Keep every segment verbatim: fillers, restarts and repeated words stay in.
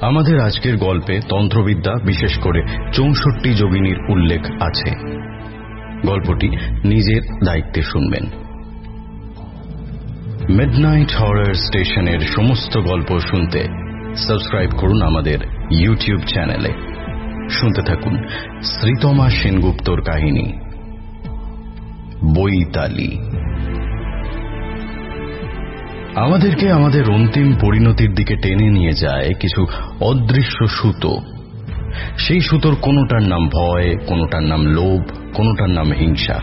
আমাদের আজকের গল্পে তন্ত্রবিদ্যা, বিশেষ করে চৌষট্টি যোগিনীর উল্লেখ আছে। গল্পটি নিজের দায়িত্বে শুনবেন। মিডনাইট হরর স্টেশনের সমস্ত গল্প শুনতে সাবস্ক্রাইব করুন আমাদের ইউটিউব চ্যানেলে। শুনতে থাকুন শ্রীতমা সেনগুপ্তর কাহিনী বৈতালি। আমাদেরকে আমাদের অন্তিম পরিণতির দিকে টেনে নিয়ে যায় কিছু অদৃশ্য সুতো। সেই সুতোর কোনোটার নাম ভয়, কোনোটার নাম লোভ, কোনোটার নাম হিংসা।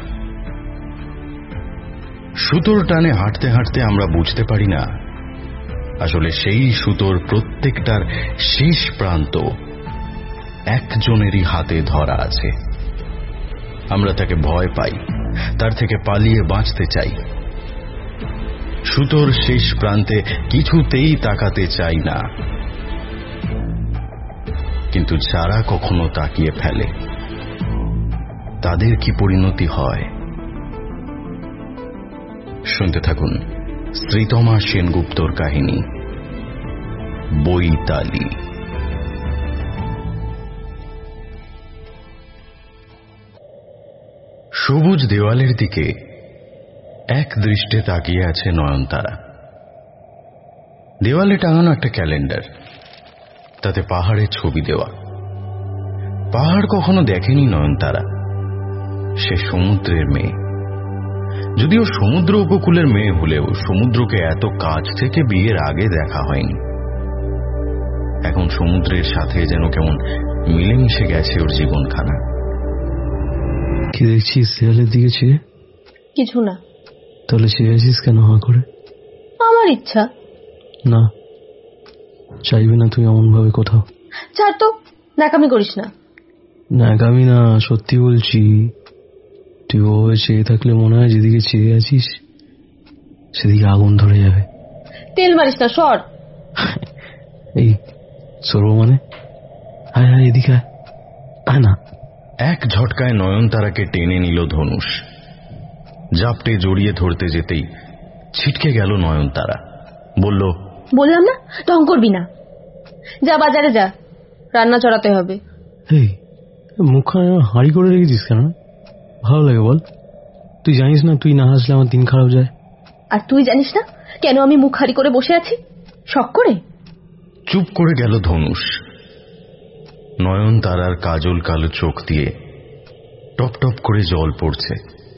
সুতোর টানে হাঁটতে হাঁটতে আমরা বুঝতে পারি না আসলে সেই সুতোর প্রত্যেকটার শেষ প্রান্ত একজনেরই হাতে ধরা আছে। আমরা তাকে ভয় পাই, তার থেকে পালিয়ে বাঁচতে চাই। সুতোর শেষ প্রান্তে কিছুতেই তাকাতে চাই না, কিন্তু যারা কখনো তাকিয়ে ফেলে তাদের কি পরিণতি হয়? শুনতে থাকুন শ্রীতমা সেনগুপ্তর কাহিনী বৈতালি। সবুজ দেওয়ালের দিকে এক দৃষ্টে তাকিয়ে আছে নয়নতারা। দেওয়ালে টাঙানো একটা ক্যালেন্ডার, তাতে পাহাড়ের ছবি দেওয়া। পাহাড় কখনো দেখেনি নয়নতারা, সে সমুদ্রের মেয়ে। যদিও সমুদ্র উপকূলের মেয়ে হলেও সমুদ্রকে এত কাছ থেকে বিয়ের আগে দেখা হয়নি। এখন সমুদ্রের সাথে যেন কেমন মিলেমিশে গেছে ওর জীবনখানা। কি দেখছিস দেয়ালের দিকে চেয়ে? কিছু না। তাহলে চেয়ে আছিস কেন হা করে? আমার ইচ্ছা। না, চাইবে না তুই এমন ভাবে কোথাও। ছাড় তো, ন্যাকামি করিস না। ন্যাকামি না, সত্যি বলছি। তুই ওভাবে চেয়ে থাকলে মনে হয় যেদিকে চেয়ে আছিস সেদিকে আগুন ধরে যাবে। তেল মারিস না, সর। এই সরব মানে? আয় আয় এদিকে আয় না। এক ঝটকায় নয়নতারাকে টেনে নিল ধনুষ। জাপটে জড়িয়ে ধরতে যেতেই ছিটকে গেল নয়নতারা। বলল, বললাম না ঢং করবি না। যা বাজারে যা, রান্না চড়াতে হবে। এই মুখখানে হাঁড়ি করে রেখেছিস কেন? ভালো লাগে বল? তুই জানিস না তুই না হাসলে আমার দিন খারাপ যায়? আর তুই জানিস না কেন আমি মুখ হাঁড়ি করে বসে আছি? শখ করে। চুপ করে গেল ধনুষ। নয়নতারার কাজল কালো চোখ দিয়ে টপ টপ করে জল পড়ছে।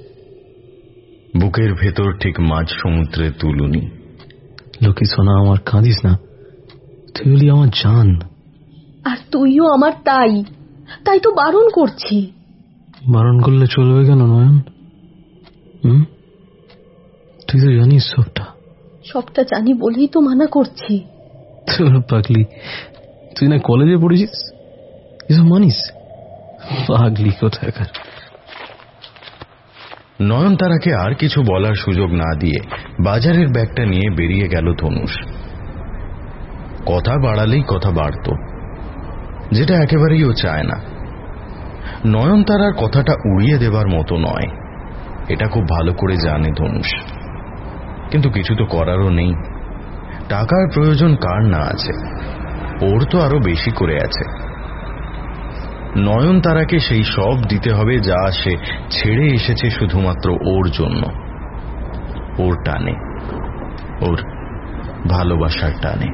বুকের ভেতর ঠিক মাঝ সমুদ্রে তুলুনি। লক্ষ্মী সোনা আমার, কাঁদিস না। তুই হলি আমার জান। আর তুইও আমার তাই। তাই তো বারণ করছি। বারণ করলে চলবে কেন নয়ন? হুম, তুই তো জানিস সবটা। সবটা জানি বলেই তো মানা করছি। তোর পাগলি, তুই না কলেজে পড়েছিস, এসব মানিস? পাগলি কোথাকার। নয়নতারাকে আর কিছু বলার সুযোগ না দিয়ে বাজারের ব্যাগটা নিয়ে বেরিয়ে গেল ধনুষ। কথা বাড়ালেই কথা বাড়ত, যেটা একেবারেই ও চায় না। নয়নতারার কথাটা উড়িয়ে দেবার মতো নয়, এটা খুব ভালো করে জানে ধনুষ। কিন্তু কিছু তো করারও নেই। টাকার প্রয়োজন কার না আছে? ওর তো আরো বেশি করে আছে। নয়নতারাকে সেই সব দিতে হবে যা সে ছেড়ে এসেছে শুধুমাত্র ওর জন্য, ওর টানে, ওর ভালোবাসার টানে।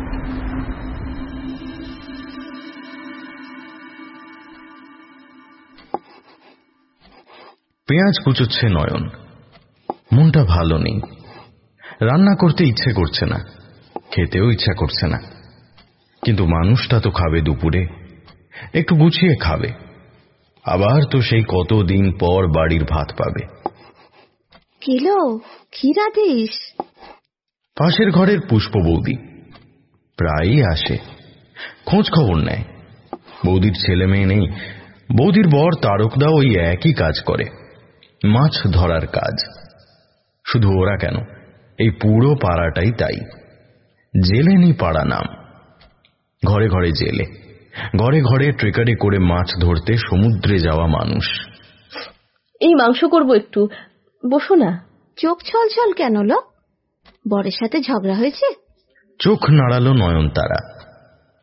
পেঁয়াজ কুচোচ্ছে নয়ন। মনটা ভালো নেই। রান্না করতে ইচ্ছে করছে না, খেতেও ইচ্ছা করছে না। কিন্তু মানুষটা তো খাবে দুপুরে, একটু গুছিয়ে খাবে। আবার তো সেই কতদিন পর বাড়ির ভাত পাবে। কিলো কি রাধিস? পাশের ঘরের পুষ্প বৌদি প্রায়ই আসে, খোঁজ খবর নেয়। বৌদির ছেলে মেয়ে নেই। বৌদির বর তারকদা ওই একই কাজ করে, মাছ ধরার কাজ। শুধু ওরা কেন, এই পুরো পাড়াটাই তাই। জেলেনি পাড়া নাম। ঘরে ঘরে জেলে, ঘরে ঘরে ট্রেকারে করে মাছ ধরতে সমুদ্রে যাওয়া মানুষ। এই মাংস করব একটু, বসো না। চোখ ছলছল কেন লো? বরের সাথে ঝগড়া হয়েছে? চোখ নাড়ালো নয়নতারা।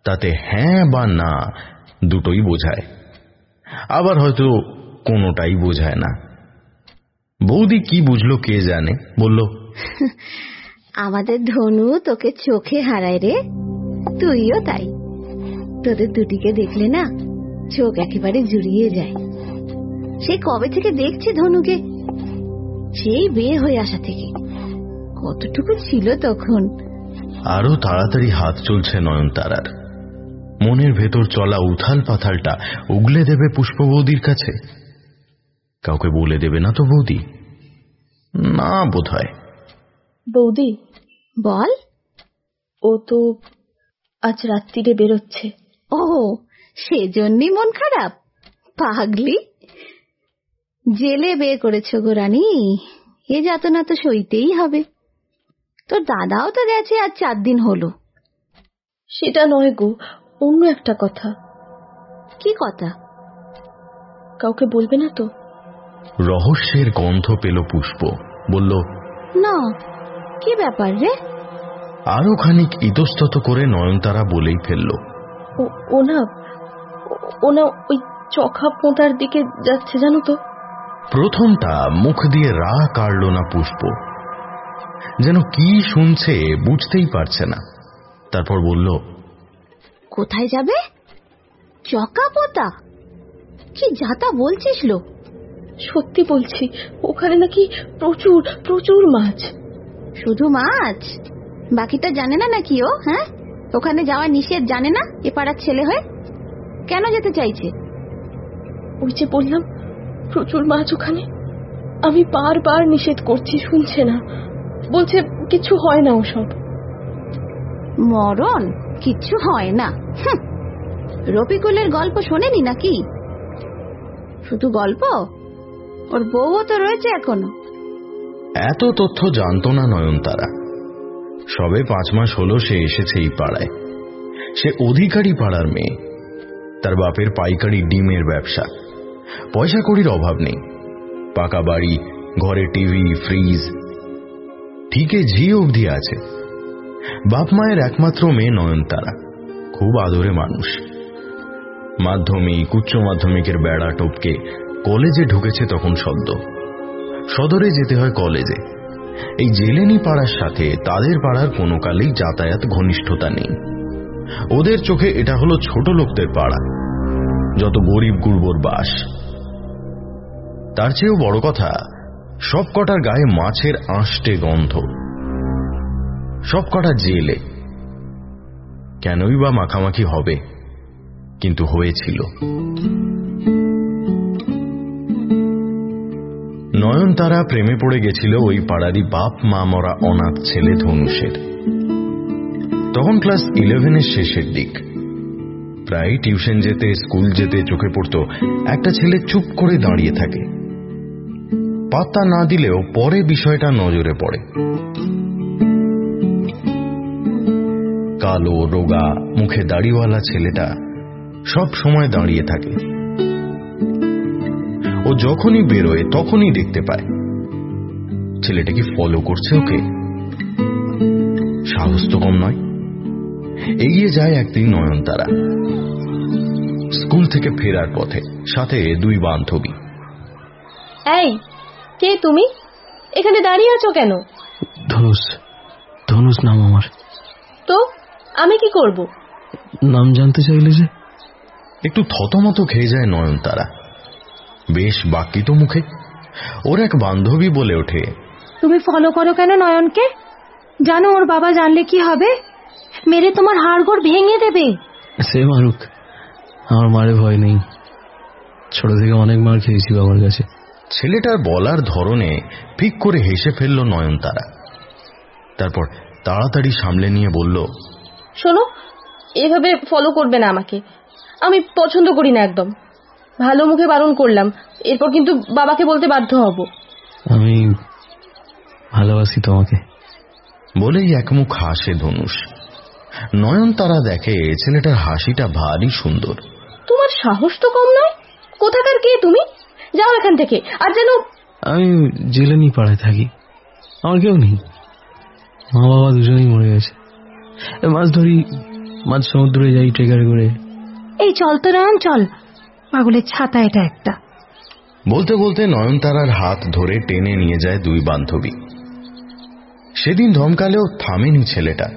তাতে হ্যাঁ বা না দুটোই বোঝায়, আবার হয়তো কোনোটাই বোঝায় না। বৌদি কি বুঝলো কে জানে, বলল, আমাদের ধনু তোকে চোখে হারায় রে, তুইও তাই। তোদের দুটিকে দেখলে না চোখ একেবারে জুড়িয়ে যায়। সে কবে থেকে দেখছে ধনুকে, সেই বিয়ে হয়ে আসা থেকে। কতটুকু ছিল তখন। আরো তাড়াতাড়ি হাত চলছে নয়নতারার। মনের ভেতর চলা উথাল পাথালটা উগলে দেবে পুষ্প বৌদির কাছে। কাউকে বলে দেবে না তো বৌদি? না বোধ হয়। বৌদি বল। ও তো আজ রাত্রিরে বেরোচ্ছে। ও, সেজন্যই মন খারাপ? পাগলি, জেলে বিয়ে করেছো গো রানী, এ যাতনা তো সইতেই হবে। তোর দাদাও তো গেছে আজ চার দিন হলো। সেটা নয় গো, অন্য একটা কথা। কি কথা? কাউকে বলবে না তো? রহস্যের গন্ধ পেল পুষ্প, বলল, না। কি ব্যাপার রে? আরো খানিক ইতস্তত করে নয়নতারা বলেই ফেলল, ও না ও না ওই চখা পোঁতার দিকে যাচ্ছে জানো তো। প্রথমটা মুখ দিয়ে রা কাড়ল না পুষ্প, যেন কি শুনছে বুঝতেই পারছে না। তারপর বলল, কোথায় যাবে? চকা পোতা? কি যাতা বলছিস লো? সত্যি বলছি, ওখানে নাকি প্রচুর প্রচুর মাছ। শুধু মাছ? বাকিটা জানে না নাকি ও? হ্যাঁ, ওখানে যাওয়া নিষেধ জানে না এ পাড়ার ছেলে হয়ে? কেন যেতে চাইছে? ওই যে বললাম প্রচুর মাছ ওখানে। আমি বারবার নিষেধ করছি, শুনছে না। বলছে কিছু হয় না ওসব। মরণ কিচ্ছু হয় না? রফিকুলের গল্প শোনেনি নাকি? শুধু গল্প? ওর বউও তো রয়েছে এখনো। এত তথ্য জানতো না নয়নতারা। সবে পাঁচ মাস হলো সে এসেছে এই পাড়ায়। সে অধিকারী পাড়ার মেয়ে। তার বাপের পাইকারি ডিমের ব্যবসা। পয়সা কড়ির অভাব নেই। পাকা বাড়ি, ঘরে টিভি, ফ্রিজ, ঠিকই ঝি অবধি আছে। বাপ মায়ের একমাত্র মেয়ে নয়নতারা, খুব আদরে মানুষ। মাধ্যমিক, উচ্চ মাধ্যমিকের বেড়া টপকে কলেজে ঢুকেছে তখন সদ্য। সদরে যেতে হয় কলেজে। এই জেলেনি পাড়ার সাথে তাদের পাড়ার কোনো কালেই যাতায়াত ঘনিষ্ঠতা নেই। ওদের চোখে এটা হলো ছোট লোকদের পাড়া, যত গরিব গুড়বোর বাস। তার চেয়েও বড় কথা, সব কটার গায়ে মাছের আঁশটে গন্ধ। সব কটা জেলে। কেনই বা মাখামাখি হবে, কিন্তু হয়েছিল। নয়নতারা প্রেমে পড়ে গেছিল ওই পাড়ারই বাপ মা মরা অনাথ ছেলে ধনুষের। তখন ক্লাস ইলেভেনের শেষের দিক। প্রায় টিউশন যেতে, স্কুল যেতে চোখে পড়ত একটা ছেলে চুপ করে দাঁড়িয়ে থাকে। পাত্তা না দিলেও পরে বিষয়টা নজরে পড়ে। কালো, রোগা, মুখে দাড়িওয়ালা ছেলেটা সব সময় দাঁড়িয়ে থাকে। ও যখনই বেরোয় তখনই দেখতে পায় ছেলেটা কি ফলো করছে ওকে। সাহস তো কম নয়। এগিয়ে যায় একদিন নয়নতারা। স্কুল থেকে ফেরার পথে, সাথে দুই বান্ধবী। এই, কে তুমি? এখানে দাঁড়িয়ে আছো কেন? ধনুষ। ধনুষ নাম আমার। তো আমি কি করব? নাম জানতে চাইলে যে? একটু থতমত খেয়ে যায় নয়নতারা। বেশ বাকি তো মুখে। ওর এক বান্ধবী বলে ওঠে, তুমি ফলো করো কেন নয়নকে? জানো ওর বাবা জানলে কি হবে? মেরে তোমার হাড়গোড় ভেঙে দেবে। সে মারুক, আমার মারে ভয় নেই। ছোট থেকে অনেক মার খেয়েছি বাবার কাছে। ছেলেটার বলার ধরনে ফিক করে হেসে ফেলল নয়নতারা। তারপর তাড়াতাড়ি সামলে নিয়ে বলল, শোনো, এভাবে ফলো করবে না আমাকে। আমি পছন্দ করি না একদম। ভালো মুখে বারণ করলাম, এরপর কিন্তু বাবাকে বলতে বাধ্য হব। আমি ভালোবাসি তোমাকে। বলেই একমুখ হাসে ধনুষ। নয়নতারা দেখে ছেলেটার হাসিটা ভারী সুন্দর। তোমার সাহস তো কম নয়। কোথাকার কে তুমি? যাও এখান থেকে। আর যেন। আমি জেলেনি পাড়ায় থাকি। আমার কেউ নেই। মা বাবা দুজনেই মরে গেছে। মাছ ধরি, মাঝ সমুদ্রে যাই ট্রেকার করে। এই চল তো নয়ন, চল, পাগলের ছাতা এটা একটা। বলতে বলতে নয়নতারার হাত ধরে টেনে নিয়ে যায় দুই বান্ধবী। সেদিন ধমকালেও থামেনি ছেলেটা।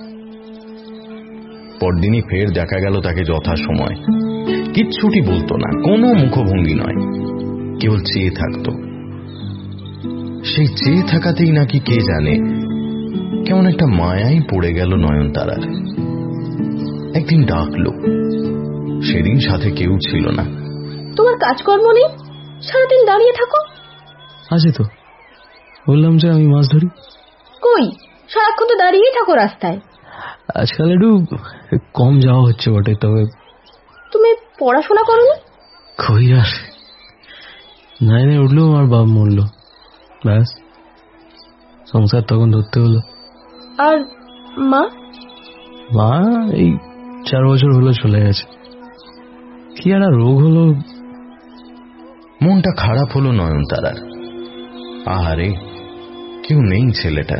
পরদিনই ফের দেখা গেল তাকে যথাসময়। কিচ্ছুটি বলতো না, কোনো মুখভঙ্গি নয়, কেবল চেয়ে থাকতো। সেই চেয়ে থাকাতেই নাকি কে জানে কেমন একটা মায়াই পড়ে গেল নয়নতারার। একদিন ডাকলো, সেদিন সাথে কেউ ছিল না। তোমার কাজকর্ম নেই, সারাদিন দাঁড়িয়ে থাকো। আছে তো, বললাম যে আমি মাছ ধরি। কই, সারাক্ষণ তো দাঁড়িয়েই থাকো রাস্তায়। আজকাল একটু কম যাওয়া হচ্ছে বটে, তবে তুমি পড়াশোনা করো না? কই আর, নাইনে উঠলো আর বাপ মরলো, ব্যাস সংসার তখন ধরতে হলো। আর মা? মা এই চার বছর হলো চলে গেছে। কি একটা রোগ হলো। মনটা খারাপ হলো নয়নতারার। আহারে, কেউ নেই ছেলেটা।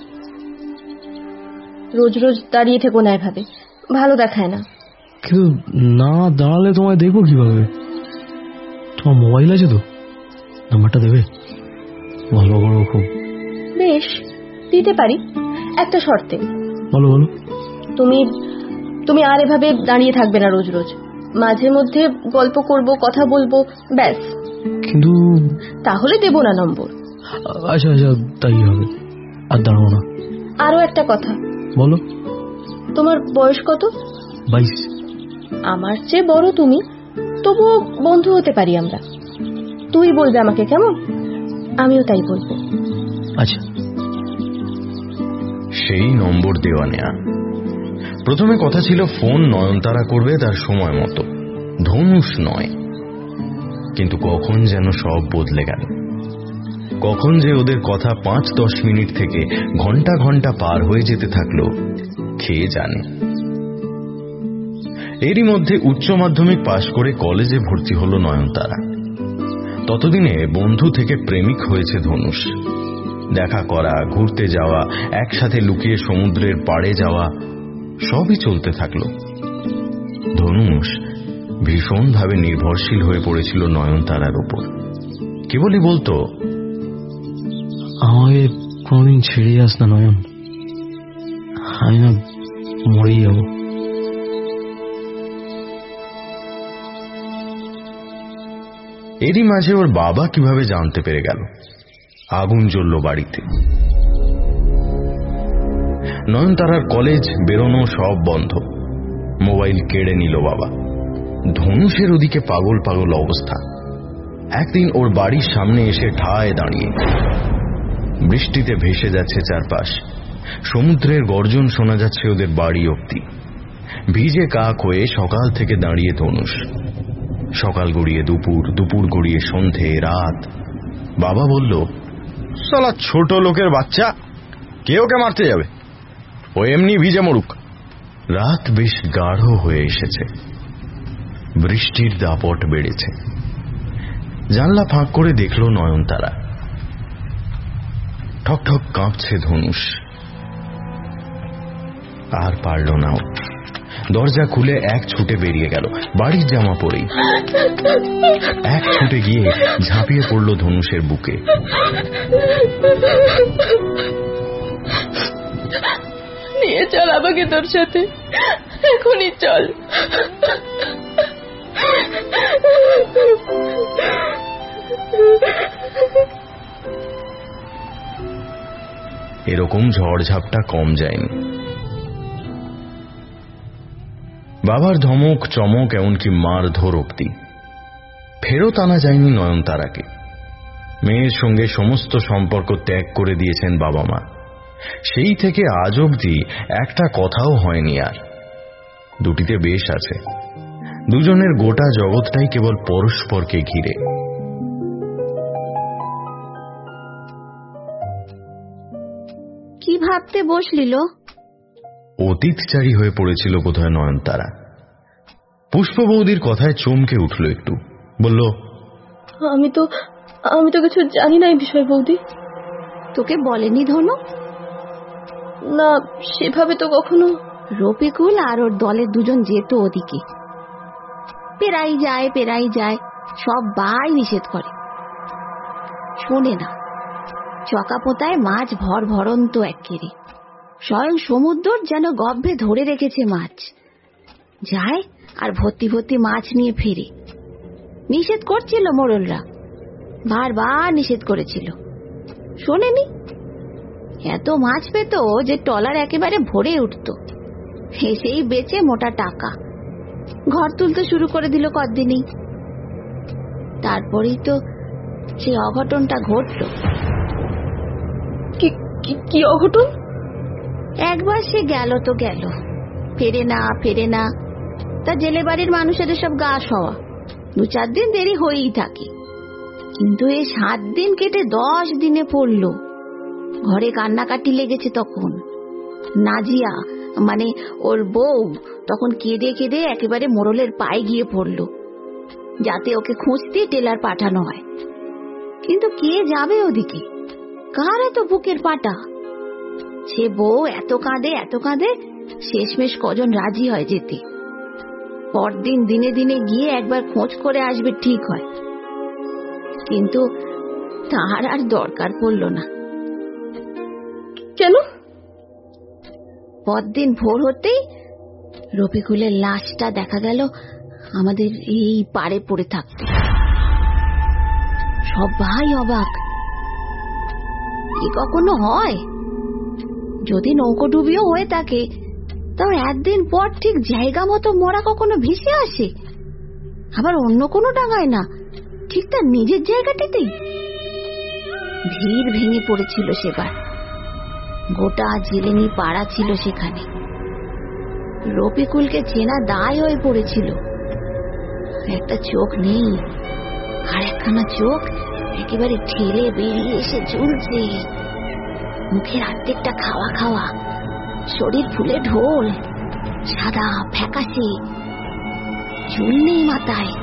রোজ রোজ দাঁড়িয়ে থেকো না এভাবে, ভালো দেখায় না। কিন্তু না দাঁড়ালে তোমায় দেখবো কিভাবে? তোমার মোবাইল আছে তো, নাম্বারটা দেবে? ভালো করো খুব। বেশ, দিতে পারি, একটা শর্তে। বলো বলো। তুমি তুমি আর এভাবে দাঁড়িয়ে থাকবে না রোজ রোজ। মাঝে মধ্যে গল্প করব, কথা বলবো, ব্যাস। কিন্তু তাহলে দেব না নম্বর। আচ্ছা আচ্ছা, তাই হবে, আর দাঁড়াবো না। আরো একটা কথা। বলো। তোমার বয়স কত? বাইশ। আমার চেয়ে বড় তুমি, তবুও বন্ধু হতে পারি আমরা। তুই বলবে আমাকে, কেমন? আমিও তাই বলবো। আচ্ছা। সেই নম্বর দেওয়া নেয়া। প্রথমে কথা ছিল ফোন নয়নতারা করবে তার সময় মতো, ধনুষ নয়। কিন্তু কখন যেন সব বদলে গেল। কখন যে ওদের কথা পাঁচ দশ মিনিট থেকে ঘন্টা ঘন্টা পার হয়ে যেতে থাকলো, খেয়ে জানে। এরই মধ্যে উচ্চ মাধ্যমিক পাশ করে কলেজে ভর্তি হলো নয়নতারা। ততদিনে বন্ধু থেকে প্রেমিক হয়েছে ধনুষ। দেখা করা, ঘুরতে যাওয়া, একসাথে লুকিয়ে সমুদ্রের পাড়ে যাওয়া, সবই চলতে থাকলো। ধনুষ ভীষণভাবে নির্ভরশীল হয়ে পড়েছিল নয়নতারার উপর। কেবলই বলতো, আমাকে কোনদিন ছেড়ে যাস না নয়ন, আমি না মরেই যাব। এরই মাঝে ওর বাবা কিভাবে জানতে পেরে গেল। আগুন জ্বলল বাড়িতে। নয়নতারার কলেজ বেরোনো সব বন্ধ। মোবাইল কেড়ে নিল বাবা। ধনুষের ওদিকে পাগল পাগল অবস্থা। একদিন ওর বাড়ির সামনে এসে ঠায় দাঁড়িয়ে। বৃষ্টিতে ভেসে যাচ্ছে চারপাশ। সমুদ্রের গর্জন শোনা যাচ্ছে ওদের বাড়ি অব্দি। ভিজে কাক হয়ে সকাল থেকে দাঁড়িয়ে ধনুষ। সকাল গড়িয়ে দুপুর, দুপুর গড়িয়ে সন্ধে, রাত। বাবা বলল, শালা ছোট লোকের বাচ্চা, কে ওকে মারতে যাবে? ও এমনি ভিজে মরুক। রাত বেশ গাঢ় হয়ে এসেছে। বৃষ্টির দাপট বেড়েছে। জানলা ফাঁক করে দেখল নয়নতারা। ঠক ঠক কাঁপছে ধনুষ। আর পারল না। দরজা খুলে এক ছুটে বেরিয়ে গেল, বাড়ির জামা পরেই। এক ছুটে গিয়ে ঝাঁপিয়ে পড়ল ধনুষের বুকে। নিয়ে চল আমাকে তোর সাথে, এখনই চল। এরকম ঝড়ঝাপটা কম যায়নি। বাবার ধমক চমক এমনকি মারধর অব্দি। ফেরত আনা যায়নি নয়নতারাকে। মেয়ের সঙ্গে সমস্ত সম্পর্ক ত্যাগ করে দিয়েছেন বাবা মা। সেই থেকে আজ অব্দি একটা কথাও হয়নি আর। দুটিতে বেশ আছে। দুজনের গোটা জগৎটাই কেবল পরস্পরকে ঘিরে। কি ভাবতে বসলিল? অতীতচারী হয়ে পড়েছিল বোধহয় নয়নতারা। পুষ্প বৌদির কথায় চমকে উঠল একটু। বলল, আমি তো আমি তো কিছু জানি না এই বিষয় বৌদি। তোকে বলেনি ধনু? না, সেভাবে তো কখনো। রফিকুল আর ওর দলের দুজন যেত ওদিকে, পেরাই যায় পেরাই যায়, সবাই নিষেধ করে, শোনে না। চকাপোতায় মাছ ভর ভরন্ত একেরে, স্বয়ং সমুদ্র যেন গর্ভে ধরে রেখেছে মাছ। যায় আর ভর্তি ভর্তি মাছ নিয়ে ফেরে। নিষেধ করছিল মোড়লরা, বারবার নিষেধ করেছিল, শোনেনি। এত মাছ পেত যে টলার একেবারে ভরে উঠত, সেই বেচে মোটা টাকা ঘর তুলতে শুরু করে দিল কদিনই। তারপরেই তো সেই অঘটনটা ঘটল। কি অঘটন? একবার সে গেল তো গেল, ফেরে না ফেরে না। তা জেলে বাড়ির মানুষের সব গা সওয়া, দু চার দিন দেরি হয়েই থাকে। কিন্তু এই সাত দিন কেটে দশ দিনে পড়ল। ঘরে কান্নাকাটি লেগেছে তখন। নাজিয়া মানে ওর বউ তখন কেঁদে কেঁদে একেবারে মোড়লের পায়ে গিয়ে পড়ল, যাতে ওকে খুঁজতে টেলার পাঠানো হয়। কিন্তু কে যাবে ওদিকে, কার এত বুকের পাটা? সে বউ এত কাঁদে এত কাঁদে, শেষমেশ কজন রাজি হয় যেতে। পরদিন দিনে দিনে গিয়ে একবার খোঁজ করে আসবে ঠিক হয়, কিন্তু তার আর দরকার পড়ল না। কেন? পরদিন ভোর হতেই রফিকুলের লাশটা দেখা গেল আমাদের এই পাড়ে পড়ে থাকতে। সবাই অবাক, কি কখনো হয়? যদি নৌকো ডুবিও হয়ে থাকে, তাও একদিন পর ঠিক জায়গা মতো মরা কখনো ভেসে আসে, আবার অন্য কোনো ডাঙায় না, ঠিক তার নিজের জায়গাটিতেই। ভিড় ভেঙে পড়েছিল সেবার, গোটা জেলেনি পাড়া ছিল সেখানে। রফিকুলকে চেনা দায় হয়ে পড়েছিল। একটা চোখ নেই, আর একখানা চোখ একেবারে ঠেলে বেরিয়ে এসে ঝুলছে। মুখের অর্ধেকটা খাওয়া খাওয়া, শরীর ফুলে ঢোল, সাদা ফ্যাকাশে, চুল নেই মাথায়।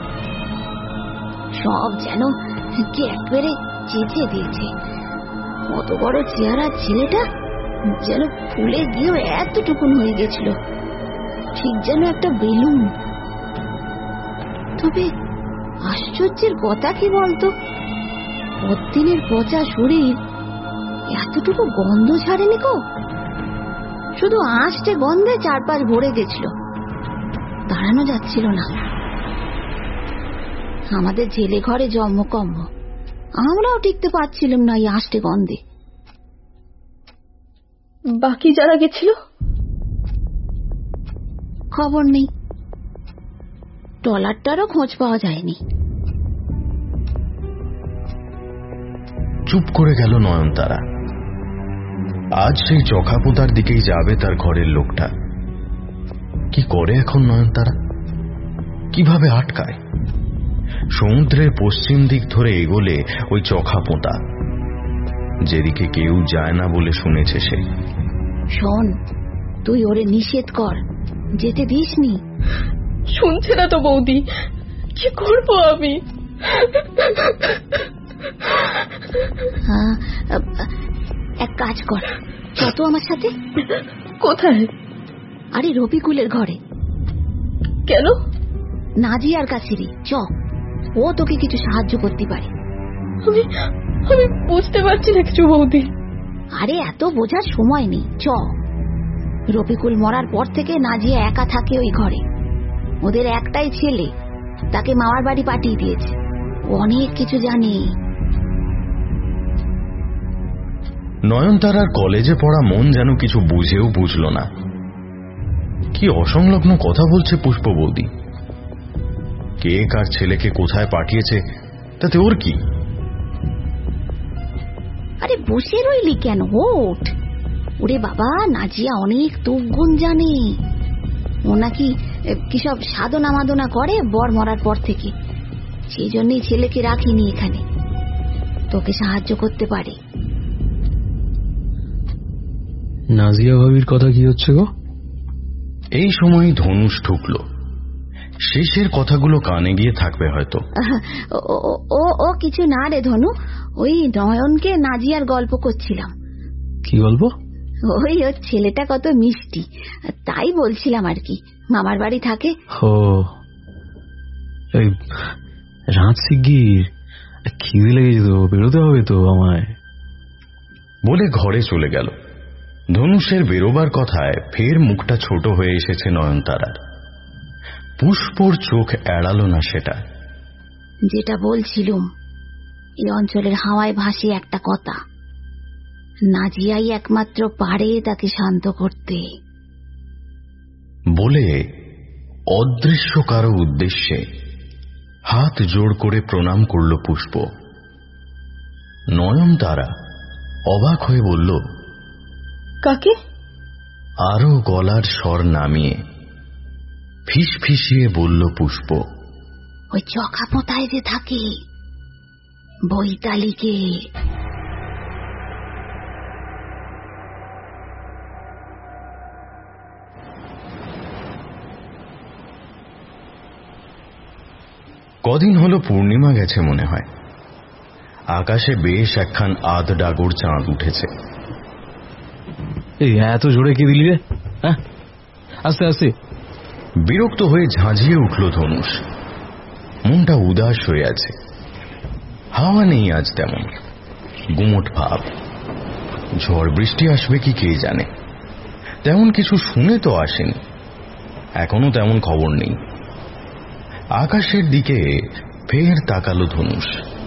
সব যেন কে একবারে চেঁচে দিয়েছে। কত বড় চেহারা ছেলেটা যেন ফুলে গিয়েও এতটুকুন হয়ে গেছিল, ঠিক যেন একটা বেলুন। তবে আশ্চর্যের কথা কি বলতো, পরদিনের পচা শরীর এতটুকু গন্ধ ছাড়েনি গো। শুধু আঁশটে গন্ধে চারপাশ ভরে গেছিল, দাঁড়ানো যাচ্ছিল না। আমাদের জেলে ঘরে জন্মকম্ম, আমরাও টিকতে পারছিলাম না এই আঁশটে গন্ধে। বাকি যারা গেছিল খবর নেই, ট্রলারটারও খোঁজ পাওয়া যায়নি। চুপ করে গেল নয়নতারা। আজ সেই চখাপোতার দিকেই যাবে তার ঘরের লোকটা। কি করে এখন নয়নতারা? কিভাবে আটকায়? সমুদ্রের পশ্চিম দিক ধরে এগোলে ওই চখাপোতা, যেদিকে কেউ যায় না বলে শুনেছে সে। শোন, তুই ওরে নিষেধ কর, যেতে দিসনি। শুনছে না তো বৌদি, কি করবো আমি? এক কাজ কর, চল তো আমার সাথে। কোথায়? আরে রফিকুলের ঘরে। কেন? নাজিয়ার কাছেরই, চ, ও তোকে কিছু সাহায্য করতে পারে। আমি আমি বুঝতে পারছি না কিছু বৌদি। আরে এত বোঝার সময় নেই, চ। রফিকুল মরার পর থেকে নাজিয়া একা থাকে ওই ঘরে। ওদের একটাই ছেলে, তাকে মামার বাড়ি পাঠিয়ে দিয়েছে। অনেক কিছু জানে। নয়নতারার কলেজে পড়া মন যেন কিছু বুঝেও বুঝল না। কি অসংলগ্ন কথা বলছে পুষ্প বৌদি। কে কার ছেলেকে কোথায় পাঠিয়েছে তাতে ওর কি? আরে বসে রইলি কেন, ওঠ। ওরে বাবা, নাজিয়া অনেক তুগুণ জানে। ও নাকি কি সব সাধনা মাদনা করে বর মরার পর থেকে, সেই জন্যই ছেলেকে রাখিনি এখানে, তোকে সাহায্য করতে পারে। নাজিয়া ভাবির কথা কি হচ্ছে গো? এই সময় ধনুষ ঢুকল। শেষের কথাগুলো কানে গিয়ে থাকবে হয়তো। ও ও কিছু না রে ধনু, ওই নয়নকে নাজিয়ার গল্প করছিলাম। কি গল্প? ওই ওর ছেলেটা কত মিষ্টি, তাই বলছিলাম আর কি। মামার বাড়ি থাকে। ও এই রাত শিগগির, খিদে লেগেছে তো, বেরোতে হবে তো আমায়। বলে ঘরে চলে গেল। ধনুষের বেরোবার কথায় ফের মুখটা ছোট হয়ে এসেছে নয়নতারার। পুষ্পর চোখ এড়ালো না সেটা। যেটা বলছিলুম, এই অঞ্চলের হাওয়ায় ভাসে একটা কথা, নাজিয়াই একমাত্র পারে তাকে শান্ত করতে। বলে অদৃশ্য কারো উদ্দেশ্যে হাত জোড় করে প্রণাম করল পুষ্প। নয়নতারা অবাক হয়ে বলল, কাকে? আরো গলার স্বর নামিয়ে ফিস ফিসিয়ে বলল পুষ্প, ওই চকাপোতায় যে থাকে, বৈতালিকে। কদিন হলো পূর্ণিমা গেছে মনে হয়। আকাশে বেশ একখান আধ ডাগর চাঁদ উঠেছে। এই এত জোরে কে দিলি রে? হ্যাঁ, আস্তে আস্তে। বিরক্ত হয়ে ঝাঁঝিয়ে উঠল ধনুষ। মনটা উদাস হয়ে আছে। হাওয়া নেই আজ তেমন, গুমট ভাব। ঝড় বৃষ্টি আসবে কি কে জানে। তেমন কিছু শুনে তো আসেনি, এখনো তেমন খবর নেই। আকাশের দিকে ফের তাকালো ধনুষ।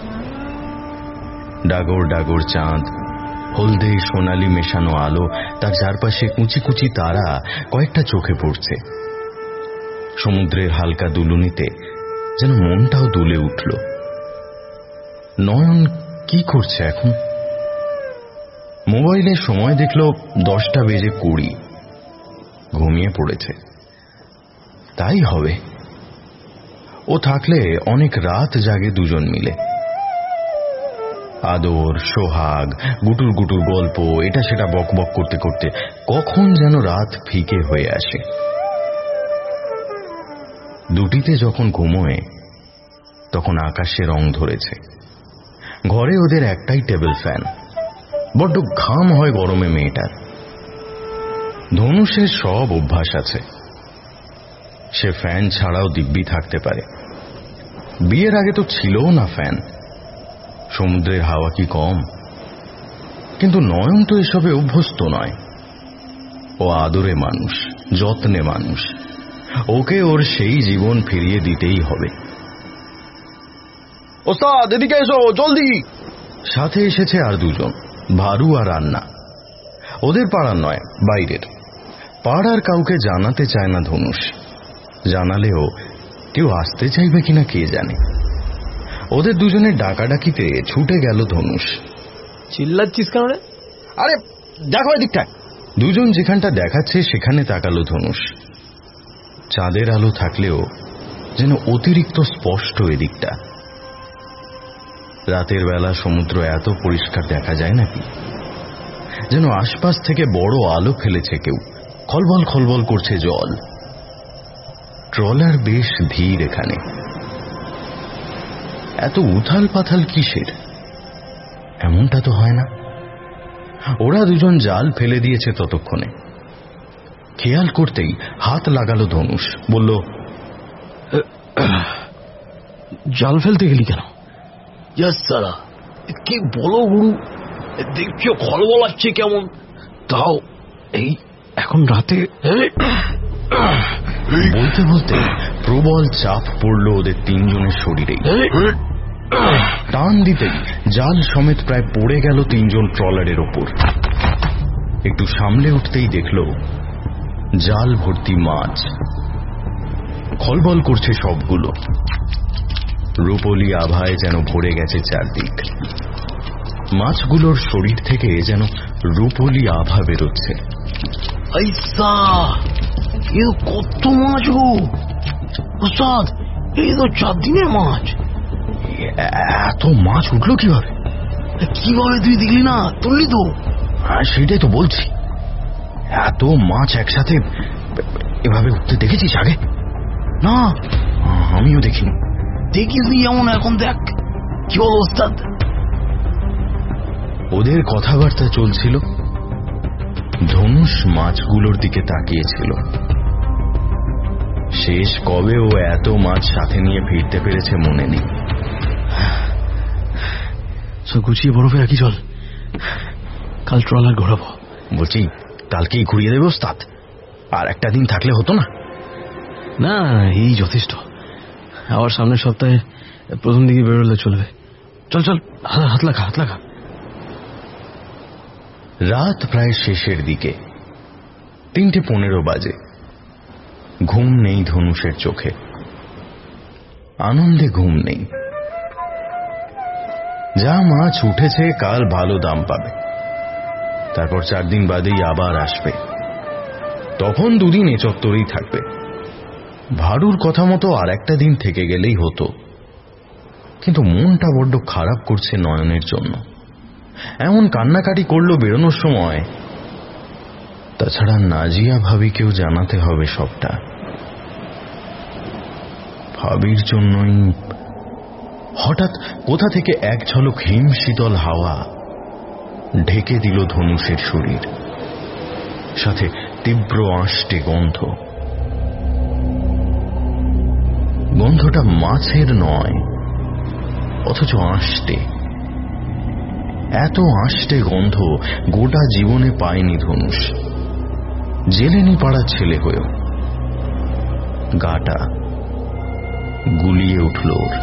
ডাগর ডাগর চাঁদ, হলদে সোনালি মেশানো আলো, তার চারপাশে কুচি কুচি তারা কয়েকটা চোখে পড়ছে। সমুদ্রের হালকা দুলুনিতে যেন মনটাও দুলে উঠল। নয়ন কি করছে এখন? মোবাইলে সময় দেখল দশটা বেজে কুড়ি। ঘুমিয়ে পড়েছে। তাই হবে, ও থাকলে অনেক রাত জাগে দুজন মিলে। আদর, সোহাগ, গুটুর গুটুর গল্প, এটা সেটা বকবক করতে করতে কখন যেন রাত ফিকে হয়ে আসে। দুটিতে যখন ঘুমোয় তখন আকাশে রং ধরেছে। ঘরে ওদের একটাই টেবিল ফ্যান। বড্ড ঘাম হয় গরমে মেয়েটার। ধনুষের সব অভ্যাস আছে, সে ফ্যান ছাড়াও দিব্যি থাকতে পারে। বিয়ের আগে তো ছিলও না ফ্যান। সমুদ্রের হাওয়া কি কম? কিন্তু নয়ন তো এসবে অভ্যস্ত নয়। ও আদরে মানুষ, যত্নে মানুষ। ওকে ওর সেই জীবন ফিরিয়ে দিতেই হবে। ওস্তাদ, এদিকে এসো জলদি। সাথে এসেছে আর দুজন, ভারু আর রান্না। ওদের পাড়ার নয়, বাইরের। পাড়ার কাউকে জানাতে চায় না ধনুষ। জানালেও কেউ আসতে চাইবে কিনা কে জানে। ওদের দুজনের ডাকাডাকিতে ছুটে গেল ধনুষ। চিল্লাচ্ছিস কেন রে? আরে দেখো এদিকটা। দুজন যেখানটা দেখাচ্ছে সেখানে তাকালো ধনুষ। চাঁদের আলো থাকলেও যেন অতিরিক্ত স্পষ্ট এদিকটা। রাতের বেলা সমুদ্র এত পরিষ্কার দেখা যায় নাকি? যেন আশপাশ থেকে বড় আলো ফেলেছে কেউ। খলবল খলবল করছে জল। ট্রলার বেশ ধীর এখানে। এত উথাল পাথাল কিসের? এমনটা তো হয় না। ওরা দুজন জাল ফেলে দিয়েছে ততক্ষণে। খেয়াল করতেই হাত লাগালো ধনুষ। বলল, জাল ফেলতে গেলি কেন? সারা কি বলো গুরু, দেখছো খলবলাচ্ছে কেমন? তাও এই এখন রাতে। বলতে বলতে প্রবল চাপ পড়ল ওদের তিনজনের শরীরে। টান দিতেই জাল সমেত প্রায় পড়ে গেল তিনজন ট্রলারের ওপর। একটু সামলে উঠতেই দেখল জাল ভর্তি মাছ। খলবল করছে সবগুলো। রূপলি আভায় যেন ভরে গেছে চারদিক। মাছগুলোর শরীর থেকে যেন রূপলি আভা বেরোচ্ছে। কত মাছ গো ওস্তাদ, এই তো চার দিনের মাছ। এত মাছ উঠলো কিভাবে? কিভাবে তুই দেখলি না? তুললি তো? সেটাই তো বলছি, এত মাছ একসাথে এভাবে উঠতে দেখেছিস আগে? না, আমিও দেখিনি। দেখিস নি যেমন এখন দেখ। কি বল ওস্তাদ? ওদের কথাবার্তা চলছিল। ধনুষ মাছগুলোর দিকে তাকিয়েছিল। শেষ কবে ও এত মাছ সাথে নিয়ে ফিরতে পেরেছে মনে নেই। সব গুছিয়ে বরফে রাখি, চল কাল ট্রলার ঘোরাবো। বলছি কালকেই ঘুরিয়ে দেবে ওস্তাদ, আর একটা দিন থাকলে হতো না? না এই যথেষ্ট, আবার সামনের সপ্তাহে প্রথম দিকে বেরোলে চলবে। চল চল, হাত লাগা হাত লাগা। রাত প্রায় শেষের দিকে, তিনটে পনেরো বাজে। ঘুম নেই ধনুষের চোখে, আনন্দে ঘুম নেই। যা মাছ উঠেছে কাল ভালো দাম পাবে, তারপর চার দিন বাদেই আবার আসবে। তখন দুদিন এ চত্বরেই থাকবে। ভাড়ুর কথা মতো আর একটা দিন থেকে গেলেই হতো, কিন্তু মনটা বড্ড খারাপ করছে নয়নের জন্য। এমন কান্নাকাটি করলো বেরোনোর সময়। তাছাড়া নাজিয়া ভাবিকেও জানাতে হবে সবটা। ভাবির জন্যই হঠাৎ কোথা থেকে এক ঝলক হিম শীতল হাওয়া ঢেকে দিল ধনুষের শরীর, সাথে তীব্র আষ্টে গন্ধ। গন্ধটা মাছের নয়, অথচ আষ্টে। এত আষ্টে গন্ধ গোটা জীবনে পায়নি ধনুষ, জেলেনি পাড়ার ছেলে হয়েও। গাটা গুলিয়ে উঠল ওর।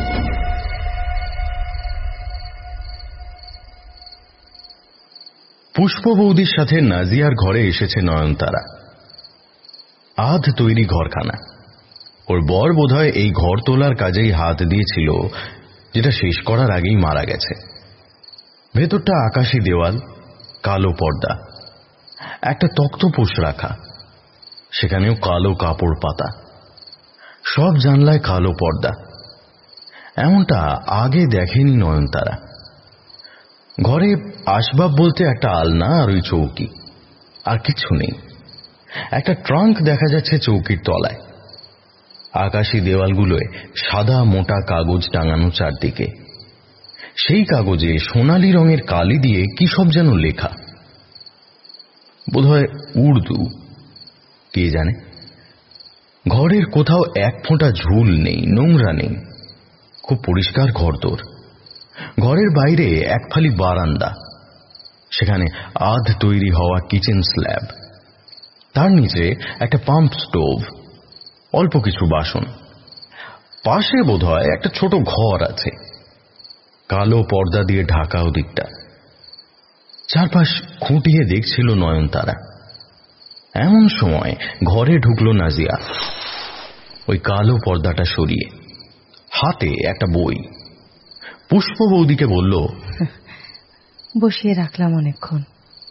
পুষ্প বৌদির সাথে নাজিয়ার ঘরে এসেছে নয়নতারা। আধ তৈরি ঘরখানা। ওর বর বোধহয় এই ঘর তোলার কাজেই হাত দিয়েছিল, যেটা শেষ করার আগেই মারা গেছে। ভেতরটা আকাশী দেওয়াল, কালো পর্দা, একটা তক্তপোষ রাখা, সেখানেও কালো কাপড় পাতা। সব জানলায় কালো পর্দা। এমনটা আগে দেখেনি নয়নতারা। ঘরে আসবাব বলতে একটা আলনা আর ওই চৌকি, আর কিছু নেই। একটা ট্রাঙ্ক দেখা যাচ্ছে চৌকির তলায়। আকাশী দেওয়ালগুলোয় সাদা মোটা কাগজ টাঙানো চারদিকে। সেই কাগজে সোনালী রঙের কালি দিয়ে কি সব যেন লেখা, বোধহয় উর্দু, কে জানে। ঘরের কোথাও এক ফোঁটা ঝুল নেই, নোংরা নেই, খুব পরিষ্কার ঘরদোর। ঘরের বাইরে এক ফালি বারান্দা, সেখানে আধ তৈরি হওয়া কিচেন স্ল্যাব, তার নিচে একটা পাম্প স্টোভ, অল্প কিছু বাসন। পাশে বোধহয় একটা ছোট ঘর আছে, কালো পর্দা দিয়ে ঢাকা ওদিকটা। চারপাশ খুঁটিয়ে দেখছিল নয়নতারা। এমন সময় ঘরে ঢুকলো নাজিয়া, ওই কালো পর্দাটা সরিয়ে, হাতে একটা বই। পুষ্প বৌদিকে বলল, বসিয়ে রাখলাম অনেকক্ষণ।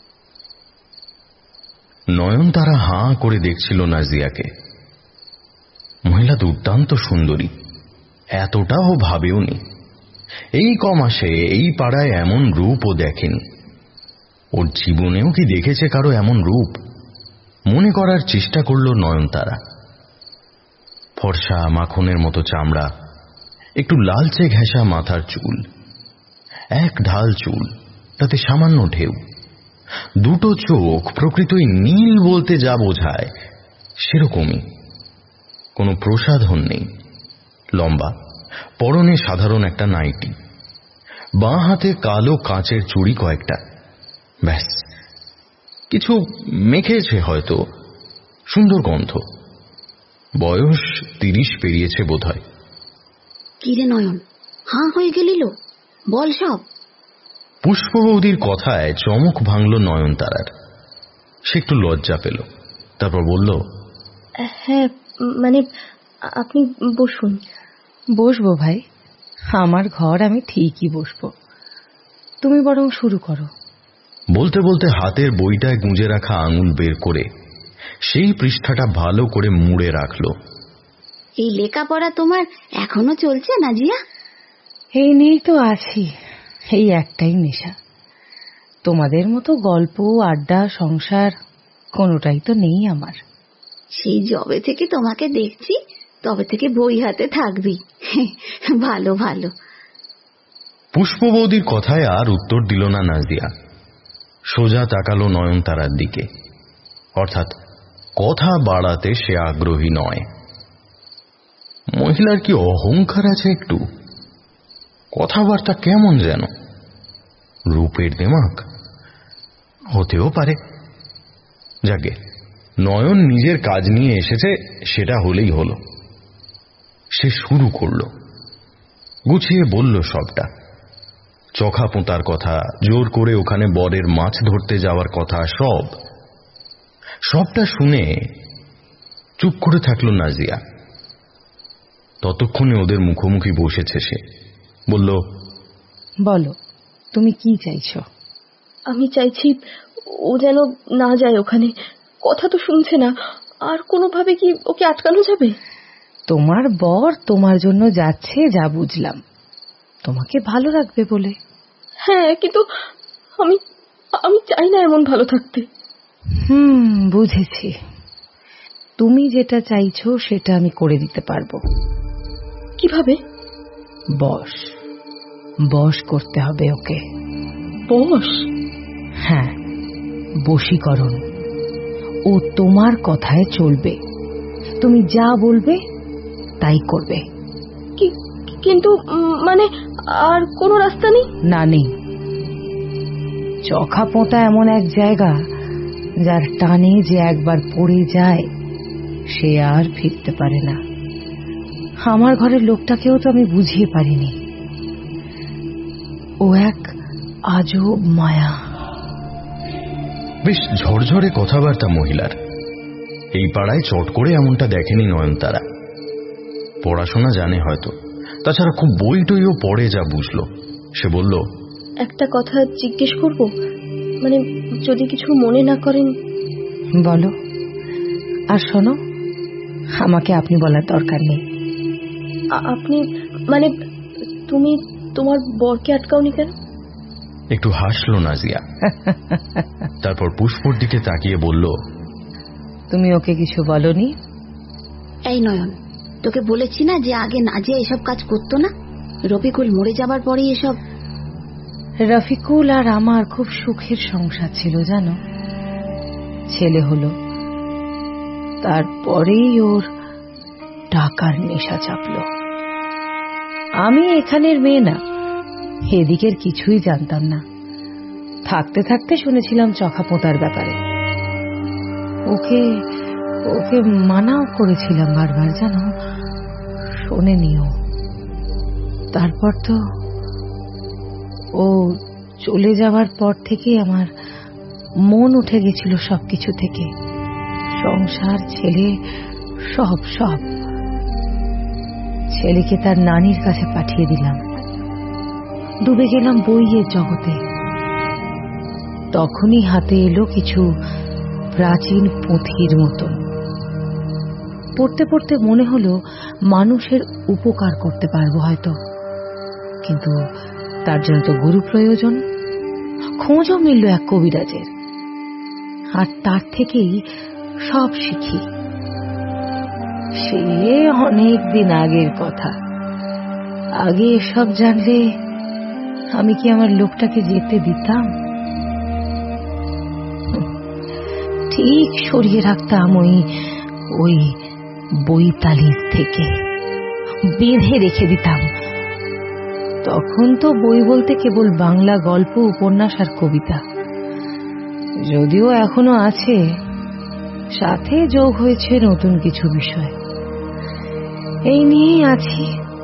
নয়নতারা হাঁ করে দেখছিল নাজিয়াকে। মহিলা দুর্দান্ত সুন্দরী, এতটাও ভাবেও নি। এই কমাসে এই পাড়ায় এমন রূপ ও দেখেনি। ওর জীবনেও কি দেখেছে কারো এমন রূপ? মনে করার চেষ্টা করল নয়নতারা। ফর্সা মাখনের মতো চামড়া, একটু লালচে ঘেঁষা মাথার চুল, এক ঢাল চুল, তাতে সামান্য ঢেউ, দুটো চোখ প্রকৃতই নীল বলতে যা বোঝায় সেরকমই। কোনো প্রসাধন নেই, লম্বা, পরনে সাধারণ একটা নাইটি, বাঁ হাতে কালো কাঁচের চুড়ি কয়েকটা, ব্যাস। কিছু মেখেছে হয়তো, সুন্দর গন্ধ। বয়স তিরিশ পেরিয়েছে বোধহয়। কিরে নয়ন, হাঁ হয়ে গেলিল, বল সব। পুষ্প বৌদির কথায় চমক ভাঙল নয়নতারার। সে একটু লজ্জা পেল, তারপর বলল, হ্যাঁ মানে আপনি বসুন। বসবো ভাই, আমার ঘর, আমি ঠিকই বসবো। তুমি বরং শুরু করো। বলতে বলতে হাতের বইটায় গুঁজে রাখা আঙুল বের করে সেই পৃষ্ঠাটা ভালো করে মুড়ে রাখল। এই লেখাপড়া তোমার এখনো চলছে নাজিয়া? এই নিয়েই তো আছি, এই একটাই নেশা। তোমাদের মতো গল্প, আড্ডা, সংসার কোনোটাই তো নেই আমার। সেই যবে থেকে তোমাকে দেখছি তবে থেকে বই হাতে থাকবি। ভালো ভালো। পুষ্প বৌদির কথায় আর উত্তর দিল না নাজিয়া। সোজা তাকালো নয়নতারার দিকে। অর্থাৎ কথা বাড়াতে সে আগ্রহী নয়। মহিলার কি অহংকার আছে একটু? কথাবার্তা কেমন যেন, রূপের দেমাক হতেও পারে। যাকে নয়ন নিজের কাজ নিয়ে এসেছে, সেটা হলেই হলো। সে শুরু করল, গুছিয়ে বলল সবটা। চোখা পোঁতার কথা, জোর করে ওখানে বরের মাছ ধরতে যাওয়ার কথা, সব সবটা শুনে চুপ করে থাকলো নাজিয়া। ততক্ষণে ওদের মুখোমুখি বসেছে সে। বলল, বলো, তুমি কি চাইছো? আমি চাইছি ও যেন না যায় ওখানে। কথা তো শুনছে না, আর কোনোভাবে কি ওকে আটকানো যাবে? তোমার বর তোমার জন্য যাচ্ছে, যা বুঝলাম, তোমাকে ভালো রাখবে বলে। হ্যাঁ, কিন্তু আমি আমি চাই না এমন ভালো থাকতে। হুম, বুঝেছি। তুমি যেটা চাইছো সেটা আমি করে দিতে পারবো। কিভাবে? বশ বশ করতে হবে ওকে। বশ? হ্যাঁ, বশীকরণ। ও তোমার কথায় চলবে, তুমি যা বলবে তাই করবে। কিন্তু মানে আর কোনো রাস্তা নেই? না, নেই। চোখা পোঁতা এমন এক জায়গা, যার টানে যে একবার পড়ে যায় সে আর ফিরতে পারে না। আমার ঘরের লোকটাকেও তো আমি বুঝিয়ে পারিনি। ও এক আজব মায়া। বেশ ঝরঝরে কথাবার্তা মহিলার। এই পাড়ায় চট করে এমনটা দেখেনি নয়নতারা। পড়াশোনা জানে হয়তো, তাছাড়া খুব বই টইও পড়ে, যা বুঝলো। সে বলল, একটা কথা জিজ্ঞেস করব, মানে যদি কিছু মনে না করেন। বলো। আর শোনো, আমাকে আপনি বলার দরকার নেই। আপনি মানে তুমি তোমার বরকে আটকাওনি কেন? একটু হাসলো নাজিয়া। তারপর পুষ্পর দিকে তাকিয়ে বলল, তুমি ওকে কিছু বলনি? এই নয়ন, তোকে বলেছি না যে আগে নাজিয়া এসব কাজ করতো না, রফিকুল মরে যাবার পরে এসব। রফিকুল আর আমার খুব সুখের সংসার ছিল জানো। ছেলে হলো, তারপরেই ওর টাকার নেশা চাপলো। আমি এখানের মেয়ে না, এদিকের কিছুই জানতাম না। থাকতে থাকতে শুনেছিলাম চোখা পোঁতার ব্যাপারে। ওকে ওকে মানাও করেছিলাম বারবার, জানো, শোনেনিও। তারপর তো ও চলে যাওয়ার পর থেকে আমার মন উঠে গেছিল সবকিছু থেকে, সংসার, ছেলে, সব সব। ছেলেকে তার নানির কাছে পাঠিয়ে দিলাম। ডুবে গেলাম বইয়ের জগতে। তখনই হাতে এলো কিছু প্রাচীন পুঁথির মতন। পড়তে পড়তে মনে হলো মানুষের উপকার করতে পারবো হয়তো, কিন্তু তার জন্য তো গুরু প্রয়োজন। খোঁজও মিলল এক কবিরাজের, আর তার থেকেই সব শিখি। সে অনেক দিন আগের কথা। আগে এসব জানলে আমি কি আমার লোকটাকে যেতে দিতাম? ঠিক সরিয়ে রাখতাম ওই ওই বইতালির থেকে, বেঁধে রেখে দিতাম। তখন তো বই বলতে কেবল বাংলা গল্প, উপন্যাস আর কবিতা, যদিও এখনো আছে, সাথে যোগ হয়েছে নতুন কিছু বিষয়। এই নিয়েই আছি।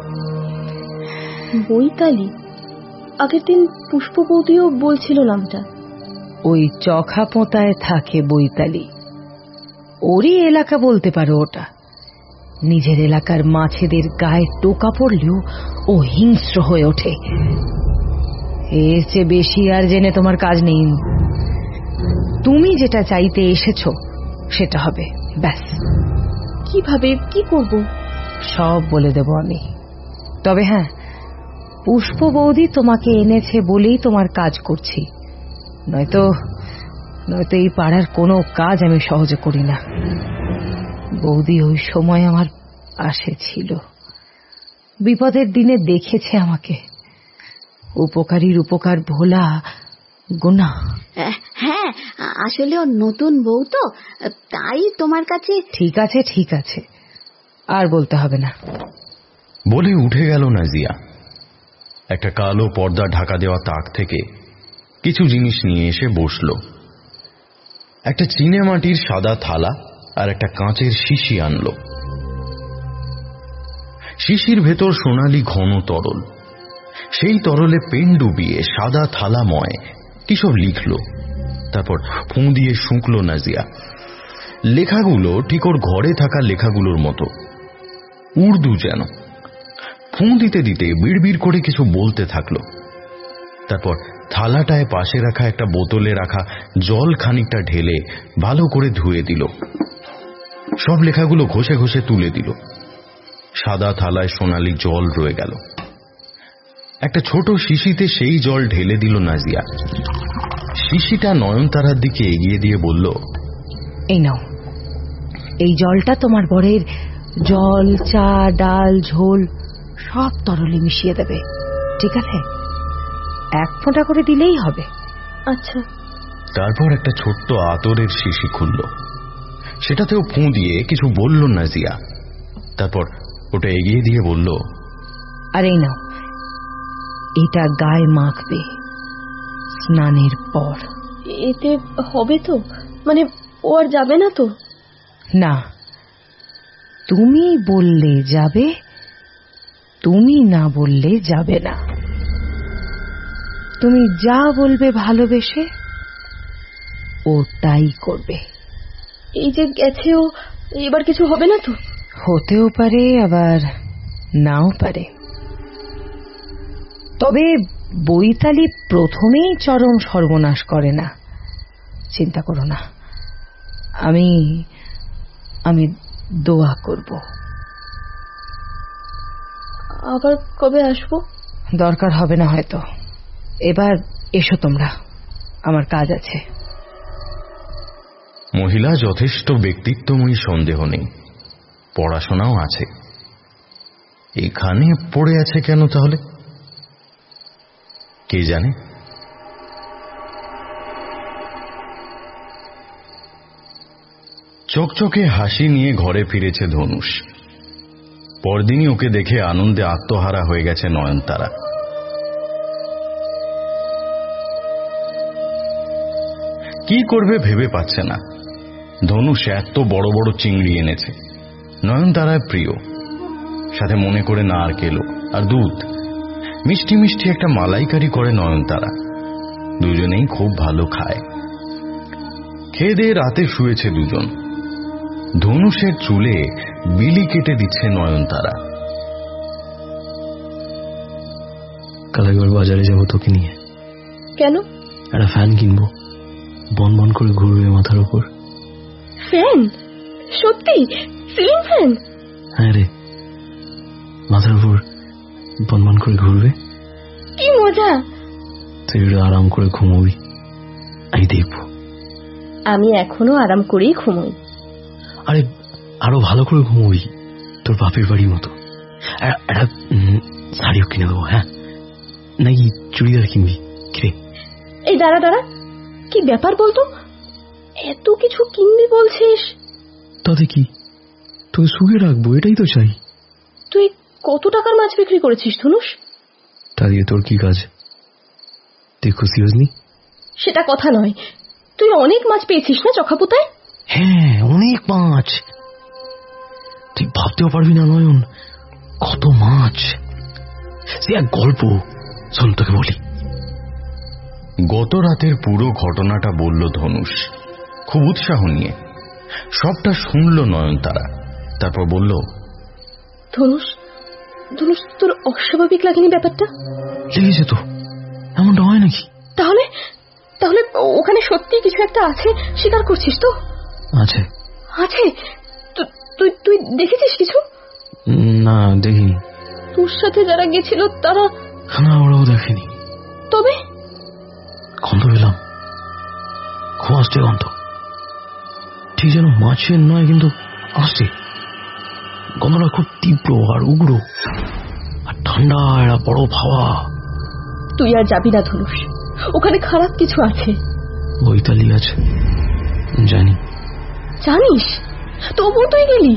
বইতালি? আগের দিন পুষ্প বৌদিও বলছিল নামটা। ওই চোখা পোঁতায় থাকে বইতালি, ওরই এলাকা বলতে পারো ওটা। নিজের এলাকার মাছেদের গায়ে টোকা পড়লেও ও হিংস্র হয়ে ওঠে। এর চেয়ে বেশি আর জেনে তোমার কাজ নেই। তুমি যেটা চাইতে এসেছো সেটা হবে, ব্যাস। কিভাবে, কি করব? সব বলে দেব আমি। তবে হ্যাঁ, পুষ্প বৌদি তোমাকে এনেছে বলেই তোমার কাজ করছি, নয়তো নয়তো এই পাড়ার কোনো কাজ আমি সহজে করি না। বৌদি ওই সময় আমার পাশে ছিল, বিপদের দিনে দেখেছে আমাকে। উপকারীর উপকার ভোলা গুনাহ। হ্যাঁ, হ্যাঁ, আসলে ও নতুন বউ তো, তাই তোমার কাছে। ঠিক আছে ঠিক আছে, আর বলতে হবে না বলে উঠে গেল নাজিয়া। একটা কালো পর্দা ঢাকা দেওয়া তাক থেকে কিছু জিনিস নিয়ে এসে বসল। একটা চিনে মাটির সাদা থালা আর একটা কাঁচের শিশি আনলো। শিশির ভেতর সোনালি ঘন তরল, সেই তরলে পেন ডুবিয়ে সাদা থালাময় কি সব লিখল। তারপর ফুঁ দিয়ে শুঁকল নাজিয়া। লেখাগুলো ঠিক ওর ঘরে থাকা লেখাগুলোর মতো, উর্দু যেন। ফুঁ দিতে দিতে বিড়বিড় করে কিছু বলতে থাকলো। তারপর থালাটায় পাশে রাখা একটা বোতলে রাখা জল খানিকটা ঢেলে ভালো করে ধুয়ে দিল। সব লেখাগুলো ঘষে ঘষে তুলে দিল। সাদা থালায় সোনালি জল রয়ে গেল। একটা ছোট শিশিতে সেই জল ঢেলে দিল নাজিয়া। শিশিটা নয়নতারার দিকে এগিয়ে দিয়ে বলল, এই নাও, এই জলটা তোমার বরের জল, চা, ডাল, ঝোল সব তরলে মিশিয়ে দেবে, ঠিক আছে? এক ফোঁটা করে দিলেই হবে। আচ্ছা। তারপর একটা ছোট্ট আতরের শিশি খুলল, সেটাতেও ফুঁ দিয়ে কিছু বলল নাজিয়া। তারপর ওটা এগিয়ে দিয়ে বলল, আর এই নাও, এটা গায়ে মাখবে স্নানের পর। এতে হবে তো? মানে ও আর যাবে না তো? না, তুমি বললে যাবে, তুমি না বললে যাবে না। তুমি যা বলবে ভালোবেসে, ও তাই করবে। এই যে গেছে, ও এবার কিছু হবে না তো? হতেও পারে, আবার নাও পারে। তবে বৈতালি প্রথমেই চরম সর্বনাশ করে না, চিন্তা করো না। আমি আমি দোয়া করব। আবার কবে আসবো? দরকার হবে না হয়তো। এবার এসো তোমরা, আমার কাজ আছে। মহিলা যথেষ্ট ব্যক্তিত্বময়ী, সন্দেহ নেই। পড়াশোনাও আছে। এখানে পড়ে আছে কেন তাহলে? কে জানে। চকচকে হাসি নিয়ে ঘরে ফিরেছে ধনুষ। পরদিনই ওকে দেখে আনন্দে আত্মহারা হয়ে গেছে নয়নতারা। কি করবে ভেবে পাচ্ছে না। ধনুষ এত বড় বড় চিংড়ি এনেছে, নয়নতারার প্রিয়। সাথে মনে করে নারকেল আর দুধ, মিষ্টি মিষ্টি একটা মালাইকারি করে নয়নতারা। দুজনেই খুব ভালো খায়। খেয়ে দিয়ে রাতে শুয়েছে দুজন। ধনুষের চুলে বিলি কেটে দিচ্ছে নয়নতারা। কাল একবার বাজারে যাবো তোকে নিয়ে। কেন? একটা ফ্যান কিনবো, বন বন করে ঘুরবে মাথার উপর। ফ্যান? সত্যি? Ceiling fan? হ্যাঁ রে, মাথার উপর বন বন করে ঘুরবে। কি মজা! তুই আরাম করে ঘুমোবি, আমি দেখবো। আমি এখনো আরাম করেই ঘুমোই। আরে আরো ভালো করে ঘুমোবি, তোর বাপের বাড়ির মতো। একটা শাড়িও কিনে দেবো। হ্যাঁ, নাকি চুড়িদার কিনবি? কে? এই দাঁড়া দাঁড়া, কি ব্যাপার বলতো? এত কিছু কিনবি বলছিস? তাতে কি, তোকে সুখে রাখবো, এটাই তো চাই। তুই কত টাকার মাছ বিক্রি করেছিস ধনুষ? তা দিয়ে তোর কি কাজ? তুই খুশি হসনি? সেটা কথা নয়, তুই অনেক মাছ পেয়েছিস না চকাপোতায়? হ্যাঁ, অনেক মাছ। তুই ভাবতেও পারবি না নয়ন, কত মাছ। সে এক গল্প, শোন তোকে বলি। গত রাতের পুরো ঘটনাটা বলল ধনুষ, খুব উৎসাহ নিয়ে। সবটা শুনল নয়নতারা। তারপর বলল, ধনুষ, ধনুষ তোর অস্বাভাবিক লাগেনি ব্যাপারটা? লেগেছে তো, এমনটা হয় নাকি? তাহলে তাহলে ওখানে সত্যি কিছু একটা আছে, স্বীকার করছিস তো? আছে। আছে? তুই তুই দেখেছিস কিছু? না, দেখিনি। তোর সাথে যারা গেছিল তারা? না, ওরাও দেখেনি। তবে গন্ধ পেলাম, খুব আসছে গন্ধ। ঠিক যেন মাছের নয়, কিন্তু আসছে। গন্ধটা খুব তীব্র আর উগ্র, আর ঠান্ডা একটা বড় হাওয়া। তুই আর যাবি না ধনুষ, ওখানে খারাপ কিছু আছে। বৈতালি আছে জানি। জানিস? তবুও তুই গেলি?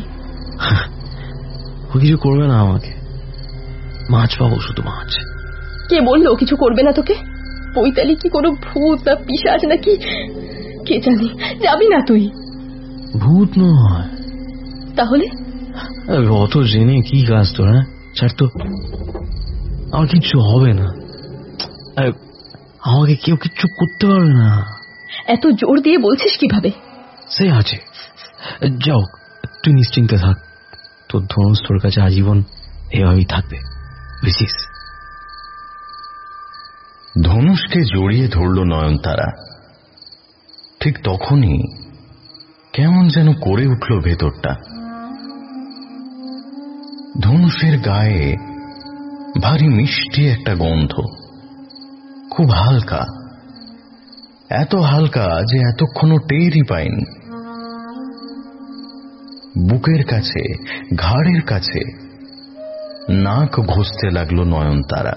ও কিছু করবে না আমাকে, মাছ পাবো, শুধু মাছ। কে বললো কিছু করবে না তোকে? বৈতালি কি কোনো ভূত না পিশাচ নাকি কে জানি? যাবি না তুই? ভূত নয়। তাহলে? অত জেনে কি কাজ তোর? হ্যাঁ, ছাড় তো, আমার কিচ্ছু হবে না। আমাকে কেউ কিচ্ছু করতে পারবে না। এত জোর দিয়ে বলছিস কিভাবে? সে আছে, যাও তুই নিশ্চিন্তে থাক, তোর ধনুষ তোর কাছে আজীবন এভাবেই থাকবে, বুঝিস? ধনুষকে জড়িয়ে ধরল নয়নতারা। ঠিক তখনই কেমন যেন করে উঠল ভেতরটা। ধনুষের গায়ে ভারী মিষ্টি একটা গন্ধ, খুব হালকা, এত হালকা যে এতক্ষণও টেরই পায়নি। বুকের কাছে, ঘাড়ের কাছে নাক ঘষতে লাগলো নয়নতারা।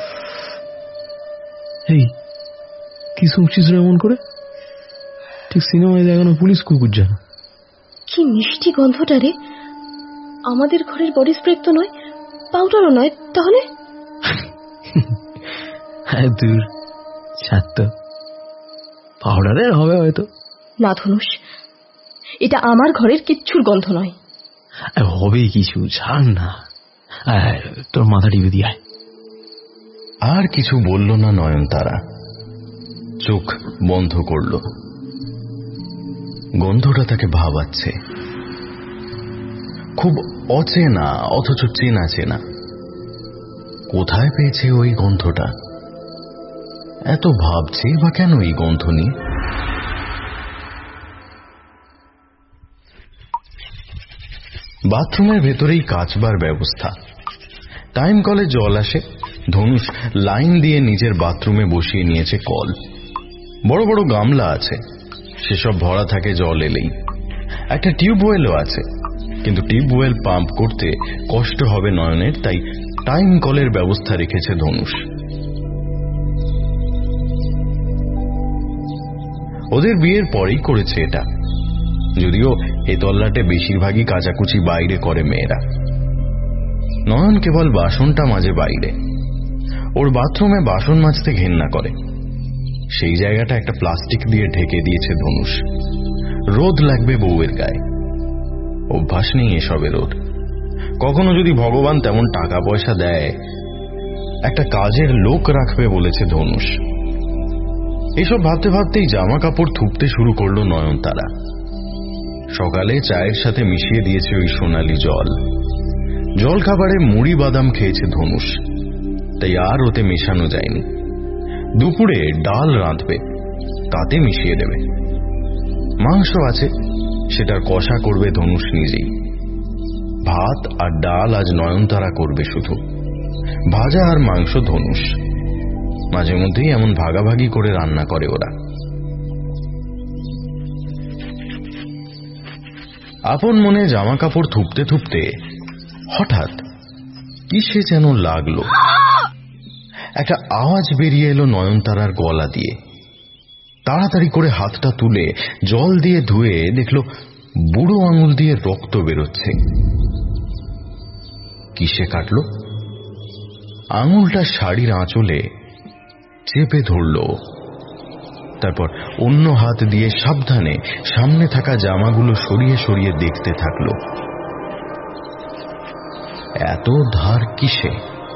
এই কি শুনছিস রে এমন করে? ঠিক সিনেমায় দেখানো পুলিশ কুকুর যেন। কি মিষ্টি গন্ধটা রে! আমাদের ঘরের বডি স্প্রে তো নয়, পাউডারও নয়, তাহলে? হ্যাঁ দূর, ছাড়, পাউডারের হবে হয়তো। না ধনুষ, এটা আমার ঘরের কিচ্ছুর গন্ধ নয়। হবে কিছু, ছাড় না, তোর মাথা টিপে দিয়ে আয়। আর কিছু বলল না নয়নতারা, চোখ বন্ধ করল। গন্ধটা তাকে ভাবাচ্ছে, খুব অচেনা অথচ চেনা চেনা। কোথায় পেয়েছে ওই গন্ধটা? এত ভাবছে বা কেন এই গন্ধ নিয়ে? বাথরুমের ভেতরেই কাচবার ব্যবস্থা। টাইম কলে জল আসে। ধনুষ লাইন দিয়ে নিজের বাথরুমে বসিয়ে নিয়েছে কল। বড় বড় গামলা আছে, সেসব ভরা থাকে জল এলেই। একটা টিউবওয়েলও আছে, কিন্তু টিউবওয়েল পাম্প করতে কষ্ট হবে নয়নের, তাই টাইম কলের ব্যবস্থা রেখেছে ধনুষ। ওদের বিয়ের পরেই করেছে এটা, যদিও এ তল্লাটে বেশিরভাগই কাচাকুচি বাইরে করে মেয়েরা। নয়ন কেবল বাসনটা মাজে বাইরে। ওর বাথরুমে বাসন মাজতে ঘেন্না করে, সেই জায়গাটা একটা প্লাস্টিক দিয়ে ঢেকে দিয়েছে ধনুষ। রোদ লাগবে বউয়ের গায়ে, অভ্যাস নেই এসবে রোদ। কখনো যদি ভগবান তেমন টাকা পয়সা দেয়, একটা কাজের লোক রাখবে বলেছে ধনুষ। এসব ভাবতে ভাবতেই জামা কাপড় থুপতে শুরু করলো নয়নতারা। সকালে চায়ের সাথে মিশিয়ে দিয়েছে ওই সোনালি জল। জল খাবারে মুড়ি বাদাম খেয়েছে ধনুষ, তাই আর ওতে মেশানো যায়নি। দুপুরে ডাল রাঁধবে, তাতে মিশিয়ে দেবে। মাংস আছে, সেটার কষা করবে ধনুষ নিজেই। ভাত আর ডাল আজ নয়নতারা করবে শুধু, ভাজা আর মাংস ধনুষ। মাঝে মধ্যেই এমন ভাগাভাগি করে রান্না করে ওরা। আপন মনে জামা কাপড় থুপতে থুপতে হঠাৎ কিসে যেন লাগলো, একটা আওয়াজ বেরিয়ে এলো নয়নতারার গলা দিয়ে। তাড়াতাড়ি করে হাতটা তুলে জল দিয়ে ধুয়ে দেখলো বুড়ো আঙুল দিয়ে রক্ত বেরোচ্ছে। কিসে কাটলো? আঙুলটা শাড়ির আঁচলে চেপে ধরল, তারপর অন্য হাত দিয়ে সাবধানে সামনে থাকা জামাগুলো সরিয়ে সরিয়ে দেখতে থাকলো। এত ধার কিসে?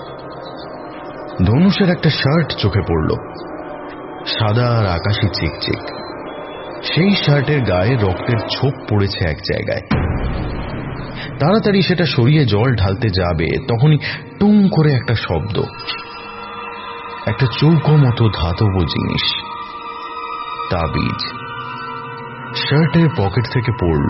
ধনুষের একটা শার্ট চোখে পড়ল, সাদা আর আকাশি চিকচিক। সেই শার্টের গায়ে রক্তের ছোপ পড়েছে এক জায়গায়। তাড়াতাড়ি সেটা সরিয়ে জল ঢালতে যাবে, তখনই টুং করে একটা শব্দ। একটা চৌকো মতো ধাতব জিনিস, তাবিজ, শার্টের পকেট থেকে পড়ল।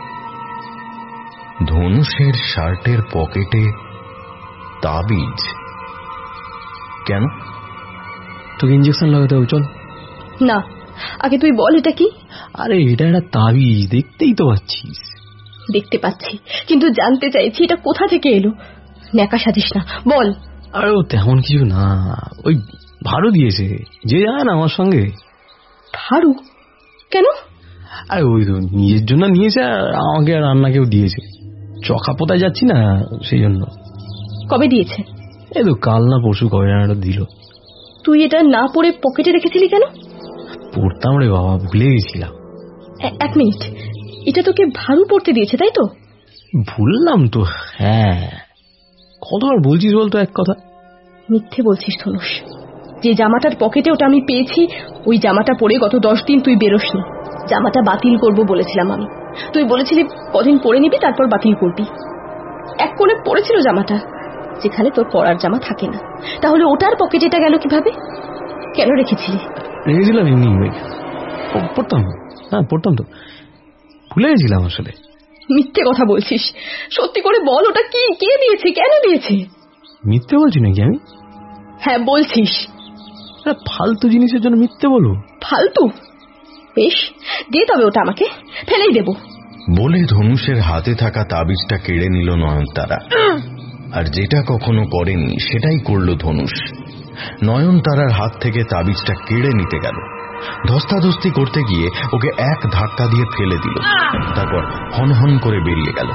ধনুষের শার্টের পকেটে তাবিজ। কেন? তোকে ইঞ্জেকশন লাগাতে হবে, চল। না, আগে তুই বল এটা কি। আরে এটা একটা তাবিজ, দেখতেই তো পাচ্ছিস। দেখতে পাচ্ছি, কিন্তু জানতে চাইছি এটা কোথা থেকে এলো। ন্যাকা সাজিস না, বল। আরে ও তেমন কিছু না, ওই ভালো দিয়েছে, যে যায় না আমার সঙ্গে ভারু? কেন? আরে ওই তো নিজের জন্য নিয়েছে, আর আমাকে আর রান্নাকেও দিয়েছে। চকা পোতায় যাচ্ছি না সেই জন্য। কবে দিয়েছে? এই তো কাল না পরশু কবে রান্নাটা দিল। তুই এটা না পড়ে পকেটে রেখেছিলি কেন? পড়তাম রে বাবা, ভুলে গেছিলাম। এক মিনিট, এটা তোকে ভারু পড়তে দিয়েছে তাই তো? ভুললাম তো। হ্যাঁ, কতবার বলছিস বলতো এক কথা? মিথ্যে বলছিস ধনুষ। যে জামাটার পকেটে ওটা আমি পেয়েছি, ওই জামাটা পরে গত দশ দিন তুই বেরোসনি। জামাটা বাতিল করব বলেছিলাম আমি, তুই বলেছিলি কদিন পরে নিবি তারপর বাতিল করবি। এক কোণে পড়েছিল জামাটা, যেখানে তোর পরার জামা থাকে না। তাহলে ওটার পকেটেটা গেল কিভাবে? কেন রেখেছিলি? রেখেছিলাম এমনি, পড়তাম। হ্যাঁ পড়তাম তো, ভুলে গেছিলাম আসলে। মিথ্যে কথা বলছিস, সত্যি করে বল ওটা কি, কে দিয়েছে, কেন দিয়েছে? মিথ্যে বলছি নাকি আমি? হ্যাঁ বলছিস। ফালতু জিনিসের জন্য মিথ্যে বলবো? ফালতু? বেশ, দে তবে ওটা আমাকে, ফেলেই দেব। বলে ধনুষের হাতে থাকা তাবিজটা কেড়ে নিল নয়নতারা। আর যেটা কখনো করেনি সেটাই করল ধনুষ। নয়নতারার হাত থেকে তাবিজটা কেড়ে নিতে গেল, ধস্তাধস্তি করতে গিয়ে ওকে এক ধাক্কা দিয়ে ফেলে দিল। তারপর হনহন করে বেরিয়ে গেল।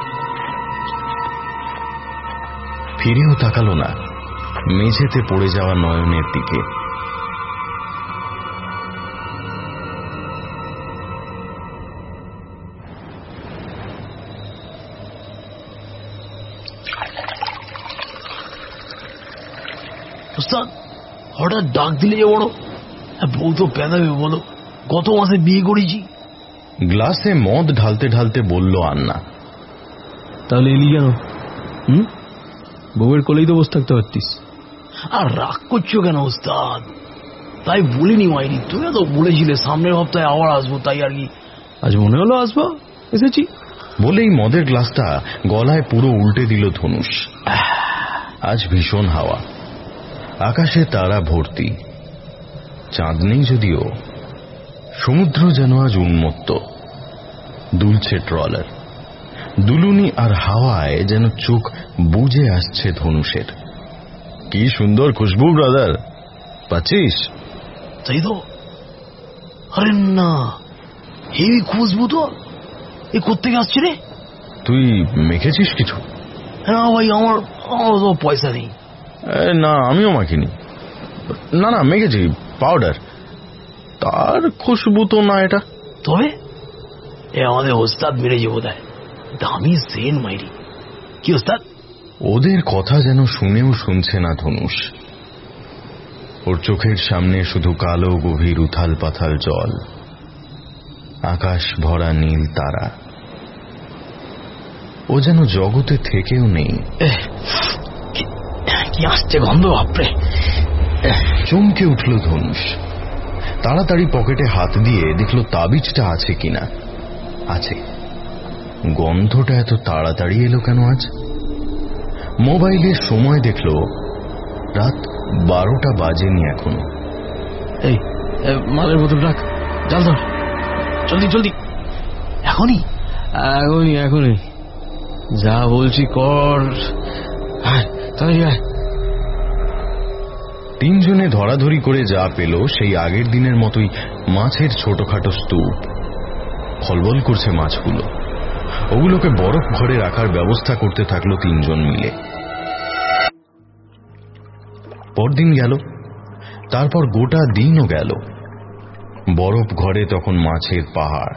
ফিরেও তাকালো না মেঝেতে পড়ে যাওয়া নয়নের দিকে। ওস্তাদ, হঠাৎ ডাক দিলে যে বড়, বউ তো পেঁদাবে বলো, গত মাসে বিয়ে করেছি। গ্লাসে মদ ঢালতে ঢালতে বলল আন্না। তাহলে এলি কেন? হুম, বউয়ের কোলেই তো বসে থাকতে পারতিস। আর রাগ করছো কেন ওস্তাদ? তাই বলিনি মাইরি, তুমি তো বলেছিলে সামনের সপ্তাহে আবার আসবো, তাই আর কি। আজ মনে হলো আসবো, এসেছি। বলেই মদের গ্লাসটা গলায় পুরো উল্টে দিল ধনুষ। আজ ভীষণ হাওয়া, আকাশে তারা ভর্তি, চাঁদ নেই যদিও। সমুদ্র যেন আজ উন্মত্ত, দুলছে ট্রলার। দুলুনি আর হাওয়ায় যেন চোখ বুজে আসছে ধনুষের। কি সুন্দর খুশবু ব্রাদার, পাচ্ছিস? তাই তো। আরে না, হেভি খুশবু তো। এ কোত্থেকে আসছে রে? তুই মেখেছিস কিছু? হ্যাঁ ভাই, আমার আমার তো পয়সা নেই। না, আমিও মাখিনি। না না, মেখেছি পাউডার। তার খুশবু তো না এটা। তবে এ আমাদের ওস্তাদ মেরেছে বোধহয়, দামি সেন মাইরি। কি ওস্তাদ? ওদের কথা যেন শুনেও শুনছে না ধনুষ। ওর চোখের সামনে শুধু কালো গভীর উথাল পাথাল জল, আকাশ ভরা নীল তারা। ও যেন জগতে থেকেও নেই। কি আসছে গন্ধ, বাপরে! চমকে উঠল ধনুষ। তাড়াতাড়ি পকেটে হাত দিয়ে দেখল তাবিজটা আছে কিনা। আছে। গন্ধটা এত তাড়াতাড়ি এলো কেন আজ? মোবাইলের সময় দেখল রাত বারোটা বাজেনি এখনো। এই মালের বোতল রাখ, জল ধর, জলদি জলদি। এখনই এখনই এখনই যা বলছি কর। তিনজনে ধরাধরি করে যা পেল সেই আগের দিনের মতোই মাছের ছোটখাটো স্তূপ। খলবল করছে মাছগুলো। ওগুলোকে বরফ ঘরে রাখার ব্যবস্থা করতে থাকলো তিনজন মিলে। পরদিন গেল, তারপর গোটা দিনও গেল। বরফ ঘরে তখন মাছের পাহাড়।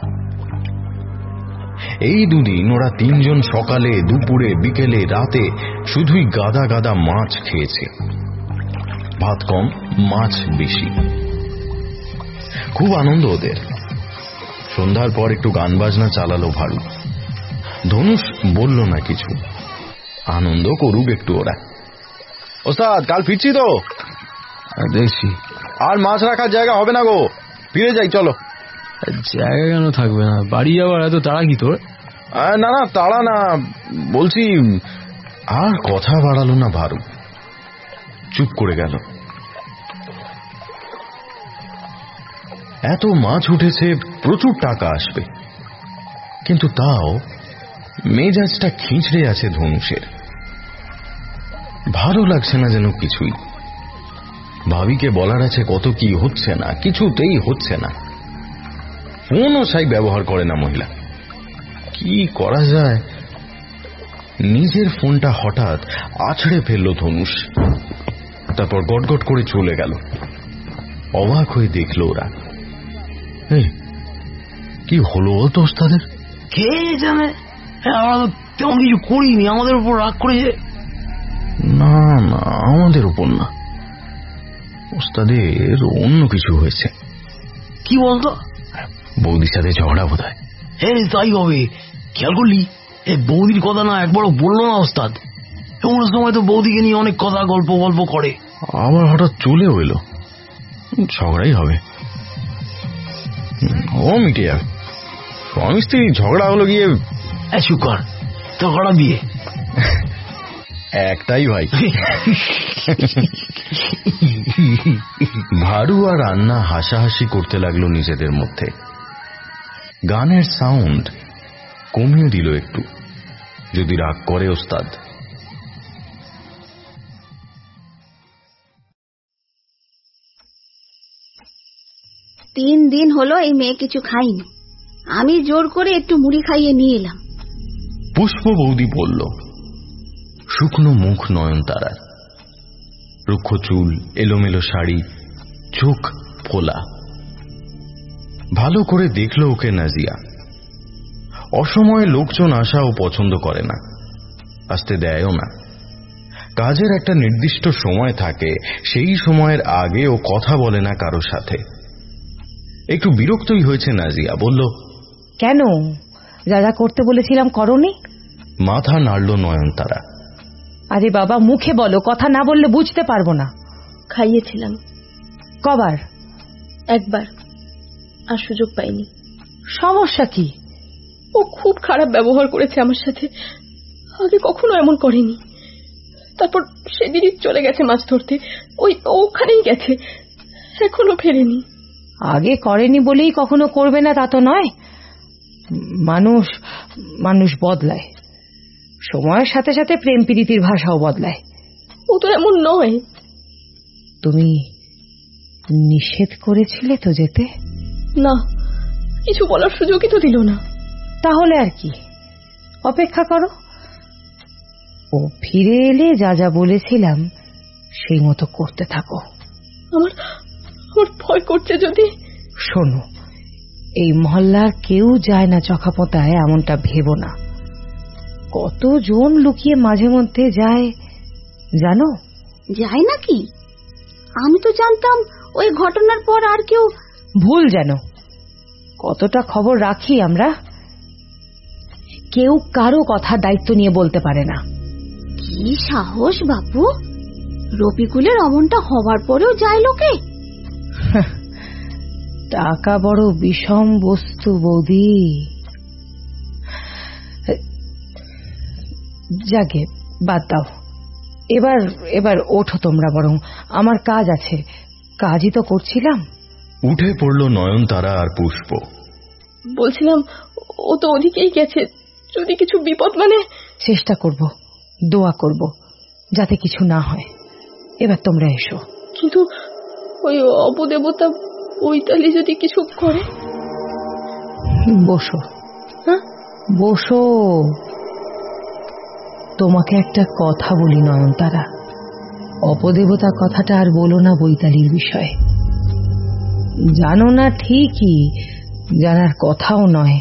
এই দুদিন ওরা তিনজন সকালে, দুপুরে, বিকেলে, রাতে শুধুই গাদা গাদা মাছ খেয়েছে। ভাত কম, মাছ বেশি। খুব আনন্দ ওদের। সন্ধ্যার পর একটু গান বাজনা চালালো ভারু। ধনুষ বলল না কিছু, আনন্দ করুক একটু ওরা। ওস্তাদ, কাল ফিরছি তো। দেখছি। আর মাছ রাখার জায়গা হবে না গো, ফিরে যাই চলো। জায়গা কেন থাকবে না? বাড়ি যাওয়ার এত তাড়া কি তোর? না না, তাড়া না, বলছি। আর কথা বাড়ালো না ভারু, চুপ করে গেল। এত মাছ উঠেছে, প্রচুর টাকা আসবে, কিন্তু তাও মেজাজটা খিঁচড়ে আছে ধনুষের। ভালো লাগছে না যেন কিছুই। ভাবিকে বলার আছে কত কি হচ্ছে না, কিছুতেই হচ্ছে না। ফোনও সাই ব্যবহার করে না মহিলা। কি করা যায়? নিজের ফোনটা হঠাৎ আছড়ে ফেলল ধনুষ, তারপর গটগট করে চলে গেল। অবাক হয়ে দেখল ওরা। এই কি হলো বলতো ওস্তাদের? কে জানে, আমরা তো তেমন কিছু করিনি, আমাদের উপর রাগ করেছে। না না, আমাদের উপর না, ওস্তাদের অন্য কিছু হয়েছে। কি বলতো? বৌদির সাথে ঝগড়া বোধ হয়। হ্যাঁ তাই হবে। খেয়াল করলি এই বৌদির কথা না একবারও বললো না ওস্তাদ। এমন সময় তো বৌদিকে নিয়ে অনেক কথা গল্প গল্প করে, আবার হঠাৎ চলেও এলো। ঝগড়াই হবে, ও মিটে যাবে। স্বামী স্ত্রী ঝগড়া হলো গিয়ে সুকার ঝগড়া দিয়ে একটাই ভাই। ভারু আর রান্না হাসাহাসি করতে লাগলো নিজেদের মধ্যে। গানের সাউন্ড কমিয়ে দিল একটু, যদি রাগ করে ওস্তাদ। তিন দিন হলো এই মেয়ে কিছু খাইনি, আমি জোর করে একটু মুড়ি খাইয়ে নিয়ে এলাম। পুষ্প বৌদি বলল। শুকনো মুখ নয়নতারার, রুক্ষ চুল, এলোমেলো শাড়ি, চোখ ফোলা। ভালো করে দেখল ওকে নাজিয়া। অসময়ে লোকজন আসা ও পছন্দ করে না, আসতে দেয়ও না। কাজের একটা নির্দিষ্ট সময় থাকে, সেই সময়ের আগে ও কথা বলে না কারো সাথে। একটু বিরক্তই হয়েছে নাজিয়া, বলল, কেন, যা যা করতে বলেছিলাম করনি? মাথা নাড়ল নয়নতারা। আরে বাবা, মুখে বলো, কথা না বললে বুঝতে পারবো না। খাইয়েছিলাম। কবার? একবার, আর সুযোগ পাইনি। সমস্যা কি? ও খুব খারাপ ব্যবহার করেছে আমার সাথে, আগে কখনো এমন করেনি। তারপর সেদিনই চলে গেছে মাছ ধরতে, ওই ওখানেই গেছে, এখনো ফেরেনি। আগে করেনি বলেই কখনো করবে না তা তো নয়। মানুষ মানুষ বদলায়, সময়ের সাথে সাথে প্রেম প্রীতির ভাষাও বদলায়। ও তো এমন নয়। তুমি নিষেধ করেছিলে তো যেতে? না, কিছু বলার সুযোগই তো দিল না। তাহলে আর কি, অপেক্ষা করো। ও ফিরে এলে যা যা বলেছিলাম সেই মতো করতে থাকো। আমার আমার ভয় করছে যদি। শোনো, এই মহল্লার কেউ যায় না চখাপোতায়, এমনটা ভেবো না। কতজন লুকিয়ে মাঝে মধ্যে যায় জানো? যায় নাকি? আমি তো জানতাম ওই ঘটনার পর আর কেউ। ভুল যেন। কতটা খবর রাখি আমরা, কেউ কারো কথা দায়িত্ব নিয়ে বলতে পারে না। কি সাহস বাপু, রফিকুলের অমনটা হবার পরেও যায় লোকে। টাকা বড় বিষম বস্তু বৌদি। যাকে বাদ দাও, এবার এবার ওঠো তোমরা, বরং আমার কাজ আছে, কাজই তো করছিলাম। উঠে পড়ল নয়নতারা আর পুষ্প। বলছিলাম, ও তো ওদিকেই গেছে, যদি কিছু বিপদ মানে। চেষ্টা করব, দোয়া করব যাতে কিছু না হয়। এবার তোমরা এসো। কিন্তু ওই অপদেবতা বৈতালি যদি কিছু করে। বসো। হ্যাঁ, বসো। তোমাকে একটা কথা বলি নয়নতারা, অপদেবতা কথাটা আর বলো না বৈতালির বিষয়ে। জানো না ঠিকই, জানার কথাও নয়,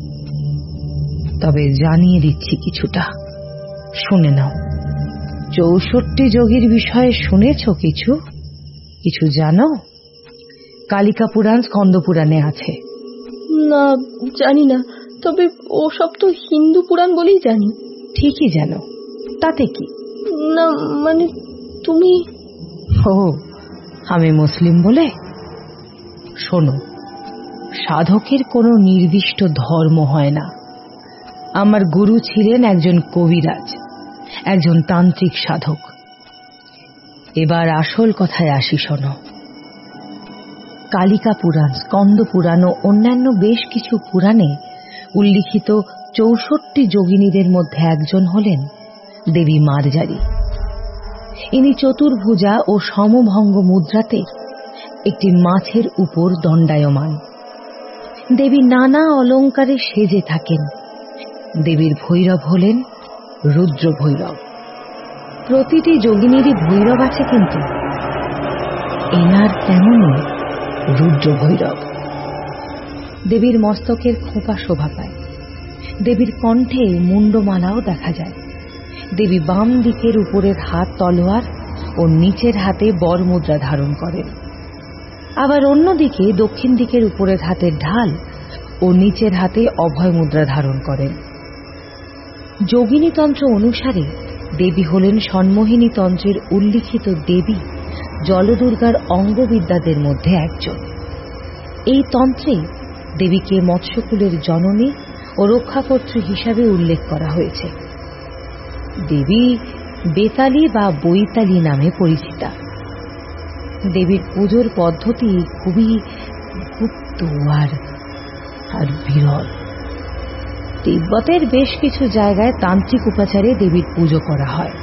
তবে জানিয়ে দিচ্ছি কিছুটা, শুনে নাও। চৌষট্টি যোগীর বিষয়ে শুনেছ কিছু? কিছু জানো? কালিকা পুরাণ স্কন্দ পুরাণে আছে। না, জানি না, তবে ও সব তো হিন্দু পুরাণ বলেই জানি। ঠিকই জানো, তাতে কি? না মানে তুমি। ও, আমি মুসলিম বলে? শোনো, সাধকের কোনো নির্দিষ্ট ধর্ম হয় না। আমার গুরু ছিলেন একজন কবিরাজ, একজন তান্ত্রিক সাধক। এবার আসল কথায় আসি, শোনো। কালিকা পুরাণ, স্কন্দ পুরাণ ও অন্যান্য বেশ কিছু পুরাণে উল্লিখিত চৌষট্টি যোগিনীদের মধ্যে একজন হলেন দেবী মার্জারি। ইনি চতুর্ভুজা ও সমভঙ্গ মুদ্রাতে একটি মাছের উপর দণ্ডায়মান। দেবী নানা অলঙ্কারে সেজে থাকেন। দেবীর ভৈরব হলেন রুদ্র ভৈরব। প্রতিটি যোগিনীরই ভৈরব আছে, কিন্তু এনার তেমনই রুদ্র ভৈরব। দেবীর মস্তকের খোঁপা শোভা পায়। দেবীর কণ্ঠে মুন্ডমালাও দেখা যায়। দেবী বাম দিকের উপরের হাত তলোয়ার ও নিচের হাতে বর মুদ্রা ধারণ করেন। আবার অন্যদিকে দক্ষিণ দিকের উপরের হাতের ঢাল ও নিচের হাতে অভয় মুদ্রা ধারণ করেন। যোগিনীতন্ত্র অনুসারে দেবী হলেন সন্মোহিনী তন্ত্রের উল্লিখিত দেবী জলদুর্গার অঙ্গবিদ্যাদের মধ্যে একজন। এই তন্ত্রে দেবীকে মৎস্যকুলের জননী ও রক্ষাকর্ত্রী হিসাবে উল্লেখ করা হয়েছে। দেবী বেতালী বা বৈতালী নামে পরিচিতা। দেবীর পুজোর পদ্ধতি খুবই গুপ্ত আর আর বিরল। তিব্বতের বেশ কিছু জায়গায় তান্ত্রিক উপাচারে দেবীর পুজো করা হয়।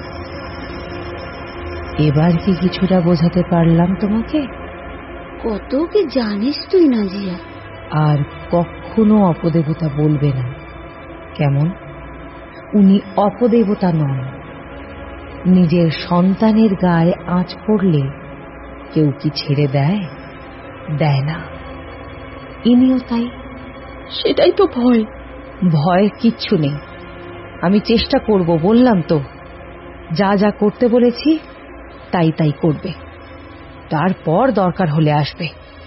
এবার কি কিছুটা বোঝাতে পারলাম তোমাকে? কত কি জানিস তুই নাজিয়া। আর কখনো অপদেবতা বলবে না, কেমন? উনি অপদেবতা নন। নিজের সন্তানের গায়ে আঁচ পড়লে কেউ কি ছেড়ে দেয়? দেয় না। ইনিও তাই। সেটাই তো ভয়। ভয় কিচ্ছু নেই। আমি চেষ্টা করব, বললাম তো। যা যা করতে বলেছি তাই তাই করবে। তারপর দরকার হলে আসবে।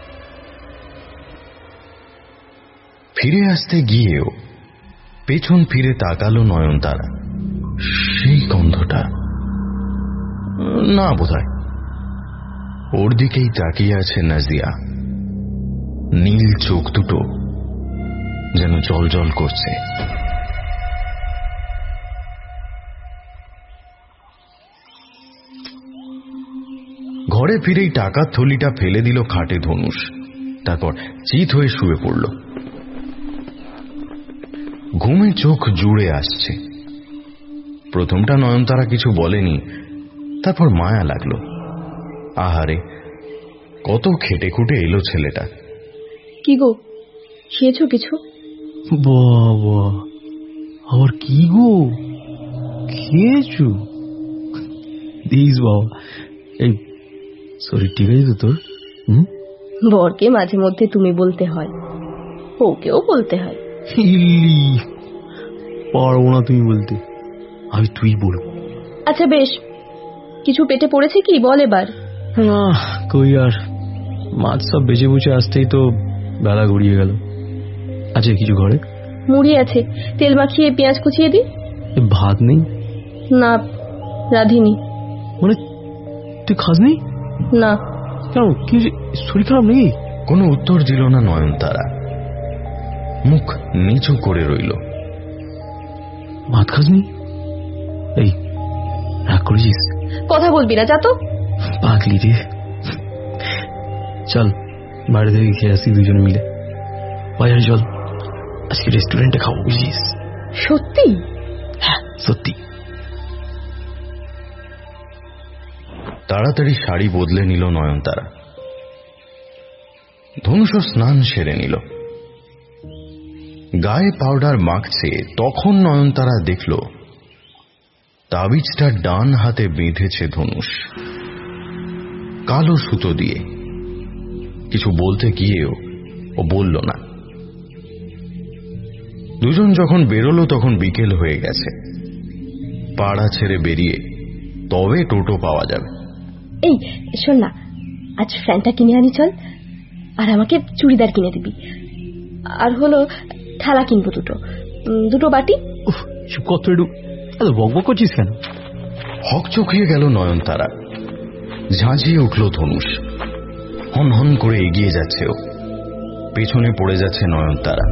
ফিরে আসতে গিয়েও পেছন ফিরে তাকালো নয়নতারা। সেই গন্ধটা না, বোধহয় ওর দিকেই তাকিয়ে আছে নাজিয়া। নীল চোখ দুটো যেন জল জল করছে। ঘরে ফিরেই টাকার থলিটা ফেলে দিল খাটে ধনুষ। তারপর চিত হয়ে শুয়ে পড়ল। ঘুমে চোখ জুড়ে আসছে। প্রথমটা নয়নতারা কিছু বলেনি, তারপর মায়া লাগলো। আহারে, কত খেটে খুটে এলো ছেলেটা। কি গো, খেয়েছো কিছু? বাবা, আবার কি গো, খেয়েছো? দিস বাবা, এই শরীর ঠিক আছে তো তোর? হুম, বরকে মাঝে মধ্যে তুমি বলতে হয়, ওকেও বলতে হয়। পারবো না তুমি বলতে, আমি তুই বলবো। আচ্ছা বেশ, কিছু পেটে পড়েছে কি বল এবার। না কই আর, মাছ সব বেঁচে বুঝে আসতেই তো বেলা গড়িয়ে গেল। আছে কিছু ঘরে? মুড়ি আছে, তেল মাখিয়ে পেঁয়াজ কুচিয়ে দি। ভাত নেই? না, রাধিনি। মানে তুই খাসনি? না। কেন, কি শরীর খারাপ নেই? কোনো উত্তর দিল না নয়নতারা, মুখ নিচু করে রইল। ভাত খাসনি? এই রাগ করেছিস? কথা বলবি না, যা তো। পাগলি রে, চল বাইরে থেকে খেয়ে আসি দুজনে মিলে। বাজারে চল, আজকে রেস্টুরেন্টে খাবো, বুঝিস? সত্যি? হ্যাঁ সত্যি। তাড়াতাড়ি শাড়ি বদলে নিল নয়নতারা। ধনুষও স্নান সেরে নিল। গায়ে পাউডার মাখছে, তখন নয়নতারা দেখল তাবিজটা ডান হাতে বেঁধেছে ধনুষ, কালো সুতো দিয়ে। কিছু বলতে গিয়েও ও বলল না। দুজন যখন বেরোলো তখন বিকেল হয়ে গেছে। পাড়া ছেড়ে বেরিয়ে তবে টোটো পাওয়া যাবে। এই শোন না, আজ ফ্যানটা কিনে আনি চল, আর আমাকে চুড়িদার কিনে দিবি। আর হলো থালা কিনবো দুটো, দুটো বাটি। কত একটু এত বকবক করছিস কেন? হক চকিয়ে গেল নয়নতারা। ঝাঁঝিয়ে উঠল ধনুষ। হন হন করে এগিয়ে যাচ্ছে ও। পেছনে পড়ে যাচ্ছে নয়নতারা।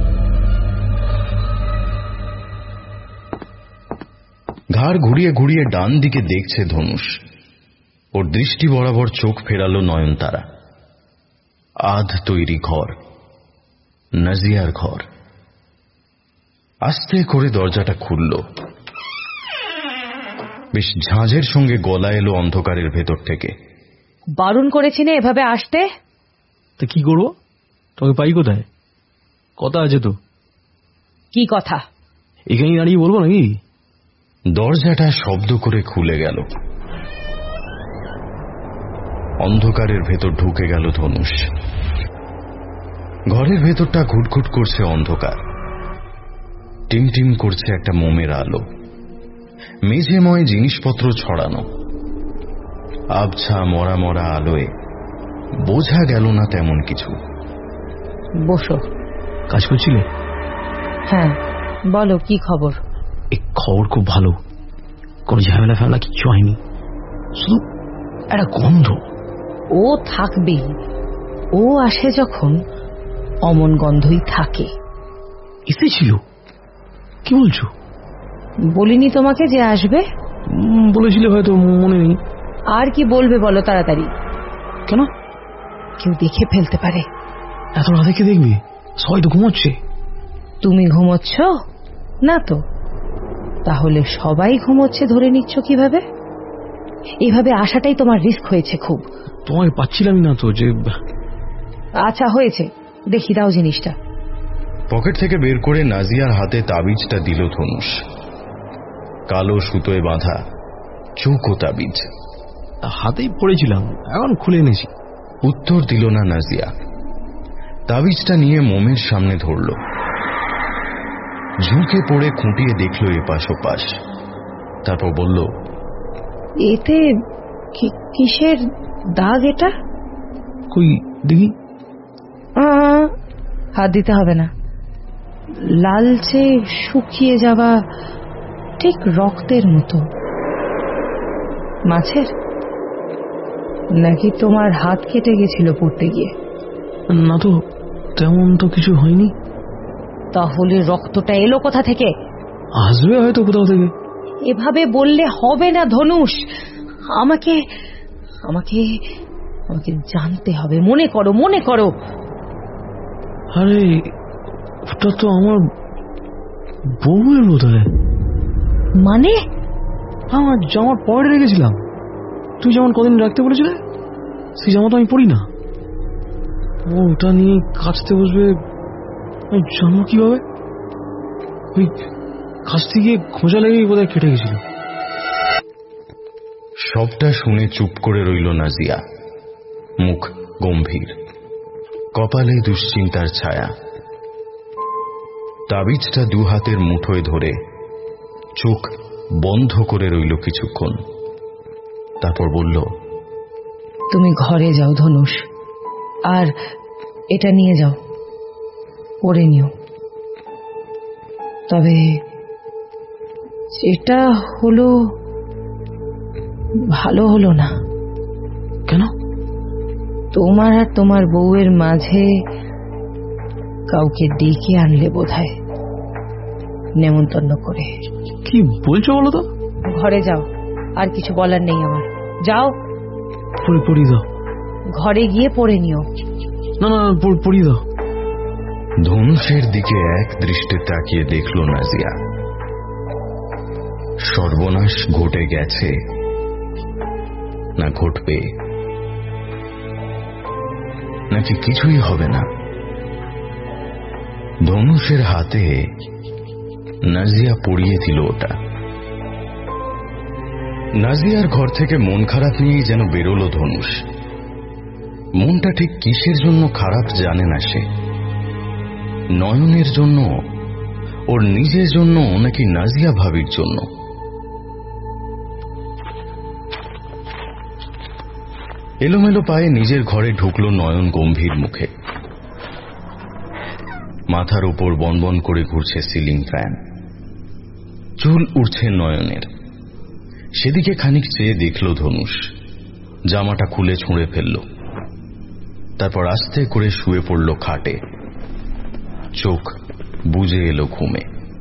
ঘাড় ঘুরিয়ে ঘুরিয়ে ডান দিকে দেখছে ধনুষ। ওর দৃষ্টি বরাবর চোখ ফেরালো নয়নতারা। আধ তৈরি ঘর, নাজিয়ার ঘর। আস্তে করে দরজাটা খুলল। বেশ ঝাঁঝের সঙ্গে গলা এলো অন্ধকারের ভেতর থেকে। বারণ করেছি না এভাবে আসতে। তা কি করবো? তোকে পাই কোথায়? কথা আছে তো। কি কথা? এখানেই দাঁড়িয়ে বলবো নাকি? দরজাটা শব্দ করে খুলে গেল। অন্ধকারের ভেতর ঢুকে গেল ধনুষ। ঘরের ভেতরটা ঘুটঘুট করছে অন্ধকার, টিমটিম করছে একটা মোমের আলো। মেঝেময় জিনিসপত্র ছড়ানো, আবছা মরা মরা আলোয় বোঝা গেল না তেমন কিছু। বসো। কাজ করছিলে? হ্যাঁ, বলো কি খবর? এই খবর খুব ভালো, কোনো ঝামেলা ফেলা কিচ্ছু হয়নি, শুধু একটা গন্ধ। ও থাকবেই, ও আসে যখন অমন গন্ধই থাকে। এসেছিল? কি বলছো? বলিনি তোমাকে যে আসবে? বলেছিলে হয়তো, মনে নেই। আর কি বলবে বলো তাড়াতাড়ি। কেন? কেউ দেখে ফেলতে পারে। এত রাতে কে দেখবি? সবাই তো ঘুমোচ্ছে। তুমি ঘুমোচ্ছ না তো? তাহলে সবাই ঘুমোচ্ছে ধরে নিচ্ছ কিভাবে? এইভাবে আসাটাই তোমার রিস্ক হয়েছে খুব। তোমায় পাচ্ছিলামই না তো যে। আচ্ছা হয়েছে, দেখি দাও জিনিসটা। পকেট থেকে বের করে নাজিয়ার হাতে তাবিজটা দিল ধনুষ। কালো সুতোয় বাঁধা চৌকো তাবিজ। হাতেই পড়েছিলাম, এখন খুলে এনেছি। উত্তর দিল না নাজিয়া। তাবিজটা নিয়ে মোমের সামনে ধরল, ঝুঁকে পড়ে খুঁটিয়ে দেখল এপাশ ওপাশ, তারপর বলল, এতে কিসের দাগ এটা? কই দেখি। হাত দিতে হবে না, লালচে শুকিয়ে যাওয়া, ঠিক রক্তের মতো। মাছের? নাকি তোমার হাত কেটে গেছিল পড়তে গিয়ে? না তো, তেমন তো কিছু হয়নি। তাহলে রক্তটা এলো কোথা থেকে? আসবে হয়তো কোথাও থেকে। এভাবে বললে হবে না ধনুষ, আমাকে আমাকে আমাকে জানতে হবে। মনে করো, মনে করো। আরে ওটা তো আমার বউয়ের বোধহয়। মানে? আমার জামার পরে রেখেছিলাম, তুই যেমন কদিন রাখতে বলেছিলে, সেই জামা তো আমি পরি না। ও ওটা নিয়ে কাচতে বসবে, জানো কিভাবে? ওই কাচতে গিয়ে খোঁজা লেগেই বোধহয় কেটে গেছিল। সবটা শুনে চুপ করে রইল নাজিয়া, মুখ গম্ভীর, কপালে দুশ্চিন্তার ছায়া। তাবিজটা দু হাতের মুঠোয় ধরে চোখ বন্ধ করে রইল কিছুক্ষণ, তারপর বলল, তুমি ঘরে যাও ধনুষ, আর এটা নিয়ে যাও, পরে নিও। তবে এটা হলো ভালো হলো না। কেন? তোমার আর তোমার বউয়ের মাঝে কাউকে ডেকে আনলে বোধহয়, নেমন্তন্ন করে। কি বলছো বলো তো? ঘরে যাও, আর কিছু বলার নেই আমার। যাও। পড়িয়ে দাও। ঘরে গিয়ে পড়ে নিও। না না, পড়িয়ে দাও। ধনুষের দিকে এক দৃষ্টে তাকিয়ে দেখল নাজিয়া। সর্বনাশ ঘটে গেছে না ঘটবে, নাকি কিছুই হবে না। ধনুষের হাতে নাজিয়া পড়িয়ে দিল ওটা। নাজিয়ার ঘর থেকে মন খারাপ নিয়েই যেন বেরোলো ধনুষ। মনটা ঠিক কিসের জন্য খারাপ জানে না সে। নয়নের জন্য, ওর নিজের জন্য, নাকি নাজিয়া ভাবির জন্য? এলোমেলো পায়ে নিজের ঘরে ঢুকলো নয়ন গম্ভীর মুখে। মাথার উপর বনবন করে ঘুরছে সিলিং ফ্যান, চুল উড়ছে নয়নের। সেদিকে খানিক চেয়ে দেখল ধনুষ, জামাটা খুলে ছুঁড়ে ফেলল, তারপর আস্তে করে শুয়ে পড়ল খাটে। চোখ বুজে এলো ঘুমে।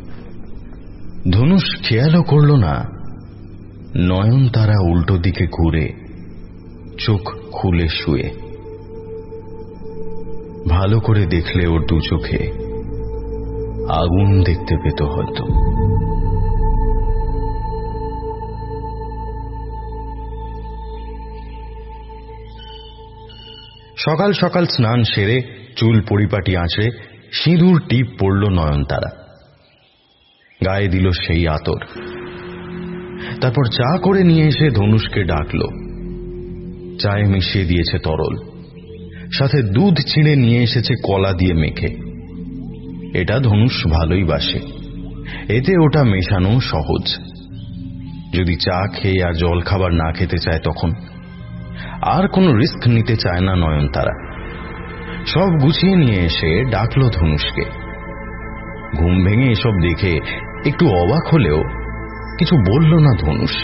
ধনুষ খেয়ালও করল না নয়ন তারা উল্টো দিকে ঘুরে চোখ খুলে শুয়ে। ভালো করে দেখলে ওর দু চোখে আগুন দেখতে পেত হয়তো। সকাল সকাল স্নান সেরে চুল পরিপাটি আঁচড়ে সিঁদুর টিপ পড়ল নয়নতারা। গায়ে দিল সেই আতর। তারপর চা করে নিয়ে এসে ধনুষকে ডাকল। চায়ে মিশিয়ে দিয়েছে তরল, সাথে দুধ ছিঁড়ে নিয়ে এসেছে কলা দিয়ে মেখে। এটা ধনুষ ভালোই বাসে, এতে ওটা মেশানো সহজ। যদি চা খেয়ে আর জল খাবার না খেতে চায় তখন আর কোনো রিস্ক নিতে চায় না নয়নতারা। সব গুছিয়ে নিয়ে এসে ডাকল ধনুষকে। ঘুম ভেঙে এসব দেখে একটু অবাক হলেও কিছু বলল না ধনুষ।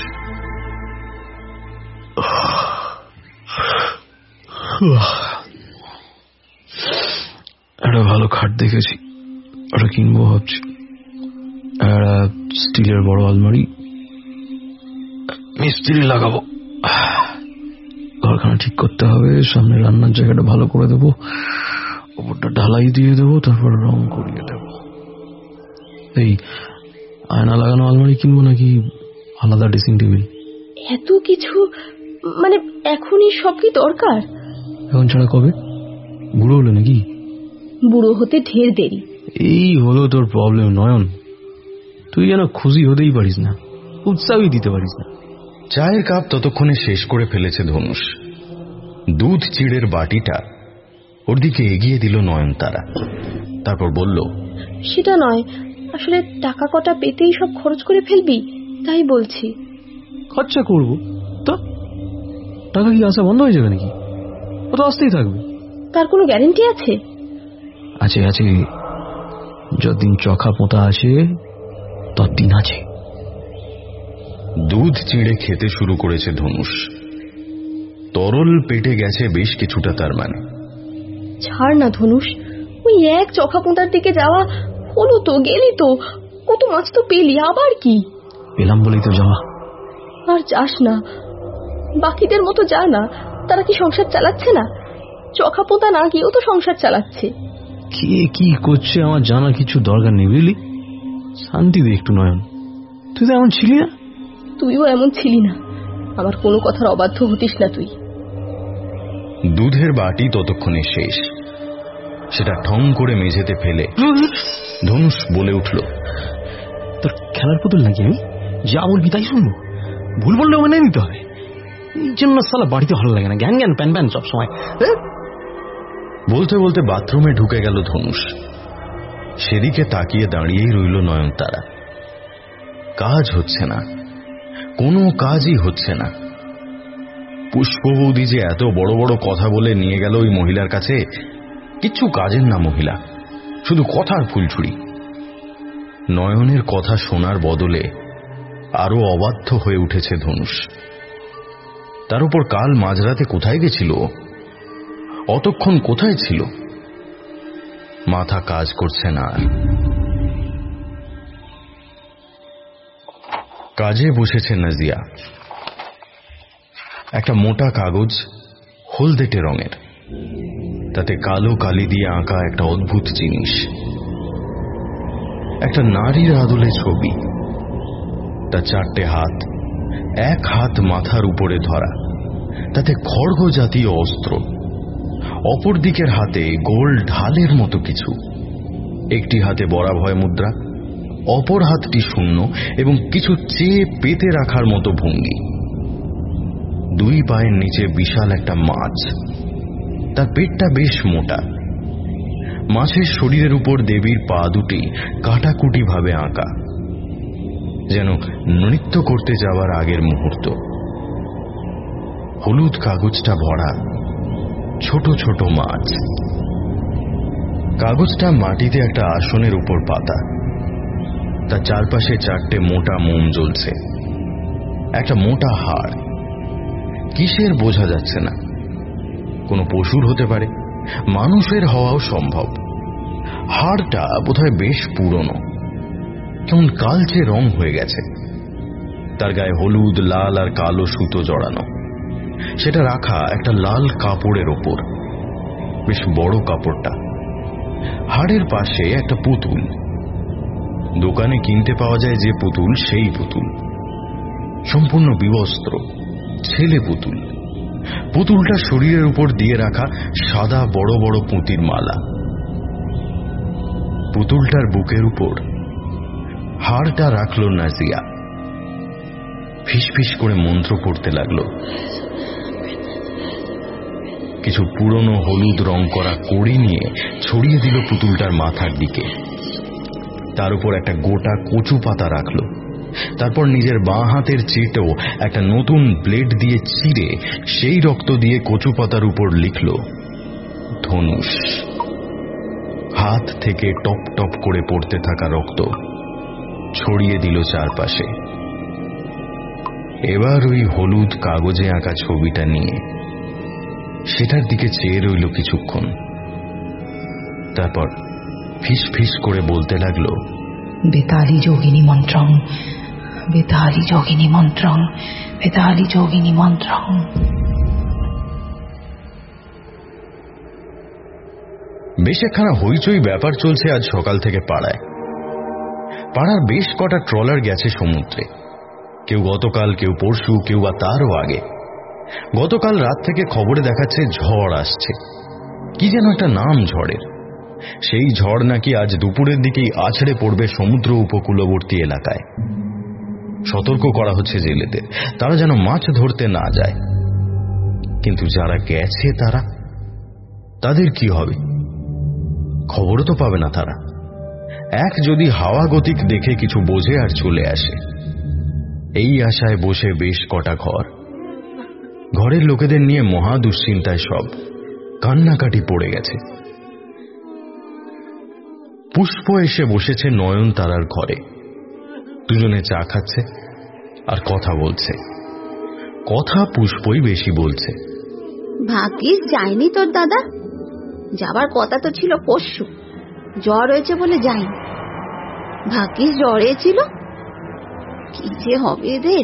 একটা ভালো খাট দেখেছি, ওটা কিনবো ভাবছি। একটা স্টিলের বড় আলমারি, মিস্ত্রি লাগাবো। ঘরখানা ঠিক করতে হবে, সামনে রান্নার জায়গাটা ভালো করে দেবো, ওপরটা ঢালাই দিয়ে দেবো, তারপর রং করিয়ে দেবো। এই আয়না লাগানো আলমারি কিনবো নাকি আলাদা ড্রেসিং টেবিল? এত কিছু মানে এখনই সব কি দরকার? এখন ছাড়া কবে? বুড়ো হলে নাকি? বুড়ো হতে ঢের দেরি। এই হলো তোর প্রবলেম নয়ন, তুই যেন খুশি হতেই পারিস না, উৎসাহই দিতে পারিস না। চায়ের কাপ ততক্ষণে শেষ করে ফেলেছে ধনুষ। দুধ চিড়ের বাটিটা ওর দিকে এগিয়ে দিল নয়নতারা। তারপর বলল, সেটা নয়, আসলে টাকা কটা পেতেই সব খরচ করে ফেলবি, তাই বলছি। খরচা করবো তো টাকা কি আসা বন্ধ হয়ে যাবে নাকি? ও তো আসতেই থাকবে। তার কোনো গ্যারেন্টি আছে? আছে আছে, যতদিন চখা পোঁতা আসে ততদিন আছে। দুধ চিড়ে খেতে শুরু করেছে ধনুষ। তরল পেটে গেছে বেশ কিছুটা। তার মানে ছাড় না ধনুষ, ওই এক চখা পোঁতার দিকে যাওয়া হলো তো, গেলি তো, কত মাছ তো পেলি, আবার কি? পেলাম বলেই তো যাওয়া। আর যাস না, বাকিদের মতো যা না। তারা কি সংসার চালাচ্ছে না? চখা পোঁতা না গিয়েও তো সংসার চালাচ্ছে। কে কি করছে আমার জানা কিছু দরকার নেই, বুঝলি? শান্তি দে একটু নয়ন, তুই তো এমন ছিলি না। তুইও এমন ছিলি না, আমার কোনো কথার অবাধ্য হতিস না তুই। দুধের বাটি ততক্ষণে শেষ। সেটা ঠং করে মেঝেতে ফেলে ধনুষ বলে উঠল, তোর খেলার পুতুল নাকি আমি? যা বলবি তাই শুনবো, ভুল বললেও মেনে নিতে হবে। এই জন্য সালা বাড়িতে ভালো লাগে না, জ্ঞান জ্ঞান প্যান প্যান সব সময়। বলতে বলতে বাথরুমে ঢুকে গেল ধনুষ। সেদিকে তাকিয়ে দাঁড়িয়েই রইল নয়নতারা। কাজ হচ্ছে না, কোনো কাজই হচ্ছে না। পুষ্পবৌদি যে এত বড় বড় কথা বলে নিয়ে গেল ওই মহিলার কাছে, কিচ্ছু কাজের না মহিলা, শুধু কথার ফুলছুরি। নয়নের কথা শোনার বদলে আরো অবাধ্য হয়ে উঠেছে ধনুষ। তার উপর কাল মাঝরাতে কোথায় গেছিল, অতক্ষণ কোথায় ছিল? মাথা কাজ করছে না আর। কাজে বসেছে নাজিয়া। একটা মোটা কাগজ, হলদেটে রঙের, তাতে কালো কালি দিয়ে আঁকা একটা অদ্ভুত জিনিস। একটা নারীর আদলে ছবি, তার চারটে হাত, এক হাত মাথার উপরে ধরা, তাতে খড়গ জাতীয় অস্ত্র, অপর দিকের হাতে গোল ঢালের মতো কিছু। একটি হাতে বরাভয় মুদ্রা, অপর হাতটি শূন্য এবং কিছু চেয়ে পেতে রাখার মতো ভঙ্গি। দুই পায়ের নিচে বিশাল একটা মাছ, তার পেটটা বেশ মোটা। মাছের শরীরের উপর দেবীর পা দুটি কাটাকুটি ভাবে আঁকা, যেন নৃত্য করতে যাওয়ার আগের মুহূর্ত। হলুদ কাগজটা ভরা ছোট ছোট মাছ। কাগজটা মাটিতে একটা আসনের উপর পাতা, তার চারপাশে চারটে মোটা মোম জ্বলছে। একটা মোটা হাড়, কিসের বোঝা যাচ্ছে না। কোনো পশুর হতে পারে, মানুষের হওয়াও সম্ভব। হাড়টা বোধহয় বেশ পুরনো, কেমন কালচে রং হয়ে গেছে। তার গায়ে হলুদ, লাল আর কালো সুতো জড়ানো। সেটা রাখা একটা লাল কাপড়ের ওপর, বেশ বড় কাপড়টা। হাড়ের পাশে একটা পুতুল, দোকানে কিনতে পাওয়া যায় যে পুতুল, সেই পুতুল, সম্পূর্ণ বিবস্ত্র, ছেলে পুতুল। পুতুলটা শরীরের উপর দিয়ে রাখা সাদা বড় বড় পুঁতির মালা। পুতুলটার বুকের উপর হাড়টা রাখল নাজিয়া। ফিসফিস করে মন্ত্র পড়তে লাগলো। কিছু পুরনো হলুদ রং করা কড়ি নিয়ে ছড়িয়ে দিল পুতুলটার মাথার দিকে। তার উপর একটা গোটা কচু পাতা রাখলো। তারপর নিজের বাঁ হাতের চেটেও একটা নতুন ব্লেড দিয়ে চিরে সেই রক্ত দিয়ে কচু পাতার উপর লিখল ধনুষ। হাত থেকে টপ টপ করে পড়তে থাকা রক্ত ছড়িয়ে দিল চারপাশে। এবার ওই হলুদ কাগজে আঁকা ছবিটা নিয়ে সেটার দিকে চেয়ে রইল কিছুক্ষণ। তারপর ফিস ফিস করে বলতে লাগলো, বেতালি যোগিনী মন্ত্রং, বেতালি যোগিনী মন্ত্রং, বেতালি যোগিনী মন্ত্রং। বেশ একখানা হইচই ব্যাপার চলছে আজ সকাল থেকে পাড়ায়। পাড়ার বেশ কটা ট্রলার গেছে সমুদ্রে, কেউ গতকাল, কেউ পরশু, কেউ বা তারও আগে। গতকাল রাত থেকে খবরে দেখাচ্ছে ঝড় আসছে, কি যেন একটা নাম ঝড়ের। সেই ঝড় নাকি আজ দুপুরের দিকেই আছড়ে পড়বে সমুদ্র উপকূলবর্তী এলাকায়। সতর্ক করা হচ্ছে জেলেদের, তারা যেন মাছ ধরতে না যায়। কিন্তু যারা গেছে তারা, তাদের কি হবে? খবরও তো পাবে না তারা। এক যদি হাওয়া গতিক দেখে কিছু বোঝে আর চলে আসে। এই আশায় বসে বেশ কটা ঘর। ঘরের লোকেদের নিয়ে মহা দুশ্চিন্তায় সব, কান্নাকাটি পড়ে গেছে। পুষ্প এসে বসেছে নয়নতারার ঘরে। দুজনে চা খাচ্ছে আর কথা বলছে। কথা পুষ্পই বেশি বলছে। ভাগ্যিস যায়নি তোর দাদা, যাবার কথা তো ছিল পরশু, জ্বর হয়েছে বলে যায়নি। ভাগ্যিস জ্বরে ছিল, কি যে হবে এদের।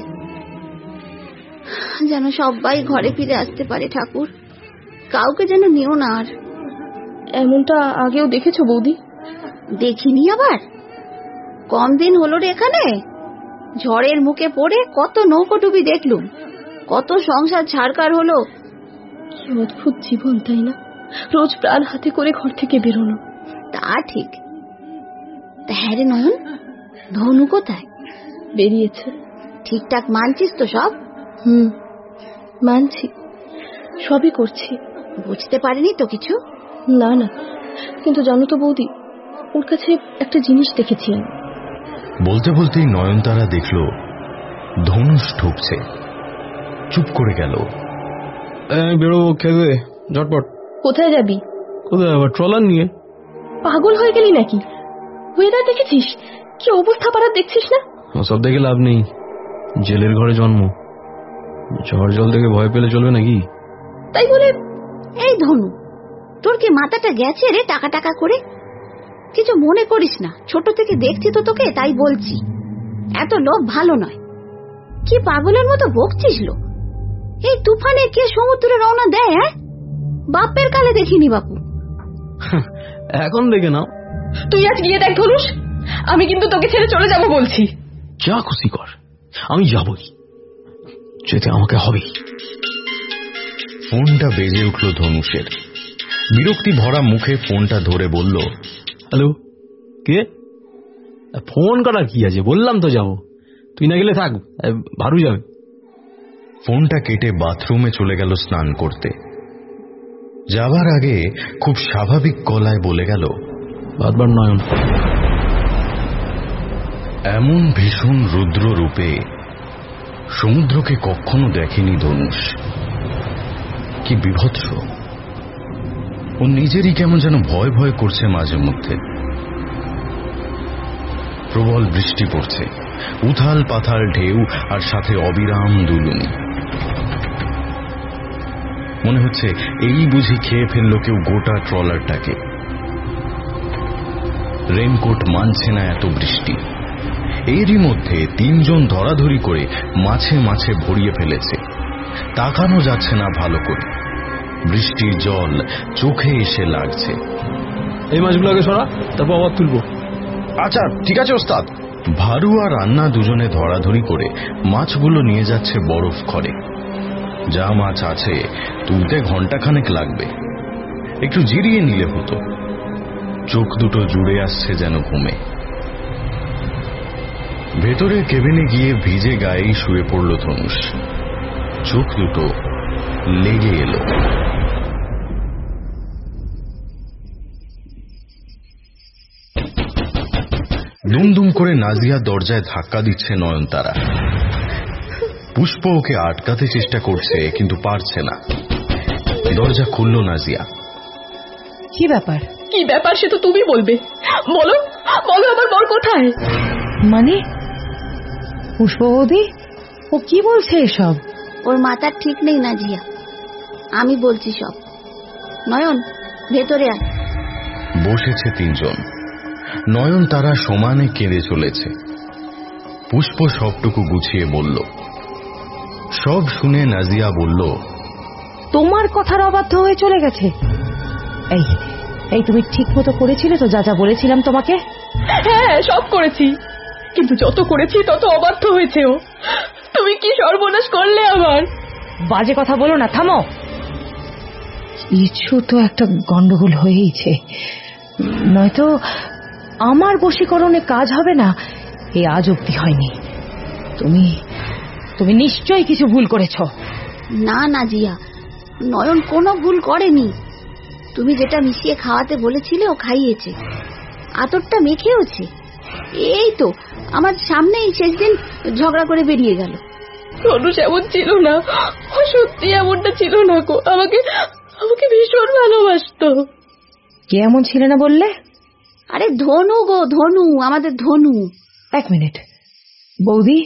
যেন সবাই ঘরে ফিরে আসতে পারে ঠাকুর, কাউকে যেন নিও না আর। এমনটা আগেও দেখেছো বৌদি? দেখিনি আবার, কম দিন হলো রে এখানে। ঝড়ের মুখে পড়ে কত নৌকোডুবি দেখলুম, কত সংসার ছাড়কার হলো। কি অদ্ভুত জীবন, তাই না? রোজ প্রাণ হাতে করে ঘর থেকে বেরোনো। তা ঠিক। তা হ্যাঁ রে নয়ন, ধনু কোথায়? বেরিয়েছে। ঠিকঠাক মানছিস তো সব? হুম, মানছি, সবই করছি। বুঝতে পারিনি তো কিছু? না না, কিন্তু জানো তো বৌদি, ওর কাছে একটা জিনিস দেখেছি আমি। বলতে বলতেই নয়নতারা দেখল ধনুষ ঠুকছে। চুপ করে গেল। বেরোবো, খেয়ে ঝটপট। কোথায় যাবি? কোথায় আবার? ট্রলার নিয়ে। পাগল হয়ে গেলি নাকি? ওয়েদার দেখেছিস কি অবস্থা পাড়ার, দেখছিস না? সব দেখে লাভ নেই, জেলের ঘরে জন্ম। ঝড় জল দেখে ভয় পেলে চলবে নাকি? তাই বলে এই ধনু, তোর কি মাথাটা গেছে রে টাকা টাকা করে? কিছু মনে করিস না, ছোট থেকে দেখছি তো তোকে, তাই বলছি। এত লোভ ভালো নয়। কি পাগলের মতো বকছিস লো? এই তুফানে কে সমুদ্রে রওনা দেয়? হ্যাঁ, বাপের কালে দেখিনি বাপু। এখন দেখে নাও। তুই আজ গিয়ে দেখ ধনুষ, আমি কিন্তু তোকে ছেড়ে চলে যাব বলছি। যা খুশি কর, আমি যাবই, যেতে আমাকে হবেই। ফোনটা বেজে উঠল ধনুষের। বিরক্তি ভরা মুখে ফোনটা ধরে বলল, হ্যালো, কে? ফোন করা কি আছে, বললাম তো যাবো। তুই না গেলে থাক, ভারু যাবে। ফোনটা কেটে বাথরুমে চলে গেল স্নান করতে। যাবার আগে খুব স্বাভাবিক গলায় বলে গেল, বাদবার নয়ন। এমন ভীষণ রুদ্র রূপে সমুদ্রকে কখনো দেখেনি ধনুষ। কি বিভৎস! ও নিজেরই কেমন যেন ভয় ভয় করছে মাঝে মধ্যে। প্রবল বৃষ্টি পড়ছে, উথাল পাথাল ঢেউ আর সাথে অবিরাম দুলুনি। মনে হচ্ছে এই বুঝি খেয়ে ফেলল কেউ গোটা ট্রলারটাকে। রেনকোট মানছে না এত বৃষ্টি। এরই মধ্যে তিনজন ধরাধরি করে মাছে মাছে ভরিয়ে ফেলেছে। তাকানো যাচ্ছে না ভালো করে, বৃষ্টির জল চোখে এসে লাগছে। এই মাছগুলোকে সরা, তারপর আবার তুলবো। আচ্ছা ঠিক আছে ওস্তাদ। ভারু আর রান্না দুজনে ধরাধরি করে মাছগুলো নিয়ে যাচ্ছে বরফ ঘরে। যা মাছ আছে তুলতে ঘন্টাখানেক লাগবে, একটু জিরিয়ে নিলে হতো। চোখ দুটো জুড়ে আসছে যেন ঘুমে। ভেতরে কেবিনে গিয়ে ভিজে গায়েই শুয়ে পড়ল ধনুষ। চোখ দুটো লেগে এলো। দুমদুম করে নাজিয়া দরজায় ধাক্কা দিচ্ছে নয়নতারা। পুষ্প ওকে আটকাতে চেষ্টা করছে, কিন্তু পারছে না। দরজা খুলল নাজিয়া। কি ব্যাপার? কি ব্যাপার সে তো তুমি বলবে। বলো বলো, আমার বর কোথায়? মানে পুষ্প বৌদি, ও কি বলছে এসব? ওর মাথার ঠিক নেই নাজিয়া, আমি বলছি সব। নয়ন, ভেতরে আয়। বসেছে তিনজন। নয়নতারা সমানে কেঁদে চলেছে। পুষ্প সবটুকু গুছিয়ে বলল। সব শুনে নাজিয়া বলল, তোমার কথার অবাধ্য হয়ে চলে গেছে? এই এই তুমি ঠিক মতো করেছিলে তো যা যা বলেছিলাম তোমাকে? হ্যাঁ, সব করেছি, কিন্তু যত করেছি তত অবাধ্য হয়েছে ও। তুমি কি সর্বনাশ করলে আমার। বাজে কথা বলো না, থামো। কিছু তো একটা গন্ডগোল হয়েইছে, নয়তো আমার বশীকরণে কাজ হবে না এই আজ অব্দি হয়নি। তুমি তুমি নিশ্চয়ই কিছু ভুল করেছ। না নাজিয়া, নয়ন কোনো ভুল করেনি। তুমি যেটা মিশিয়ে খাওয়াতে বলেছিলে ও খাইয়েছে, আতরটা মেখেওছে। এই তো আমার সামনেই শেষ দিন ঝগড়া করে বেরিয়ে গেল। ধনুষ এমন ছিল না, ও সত্যি এমনটা ছিল না গো। আমাকে আমাকে ভীষণ ভালোবাসতো। কে এমন ছিল না বললে? আরে ধনু গো, ধনু, আমাদের ধনু। এক মিনিট বৌদি,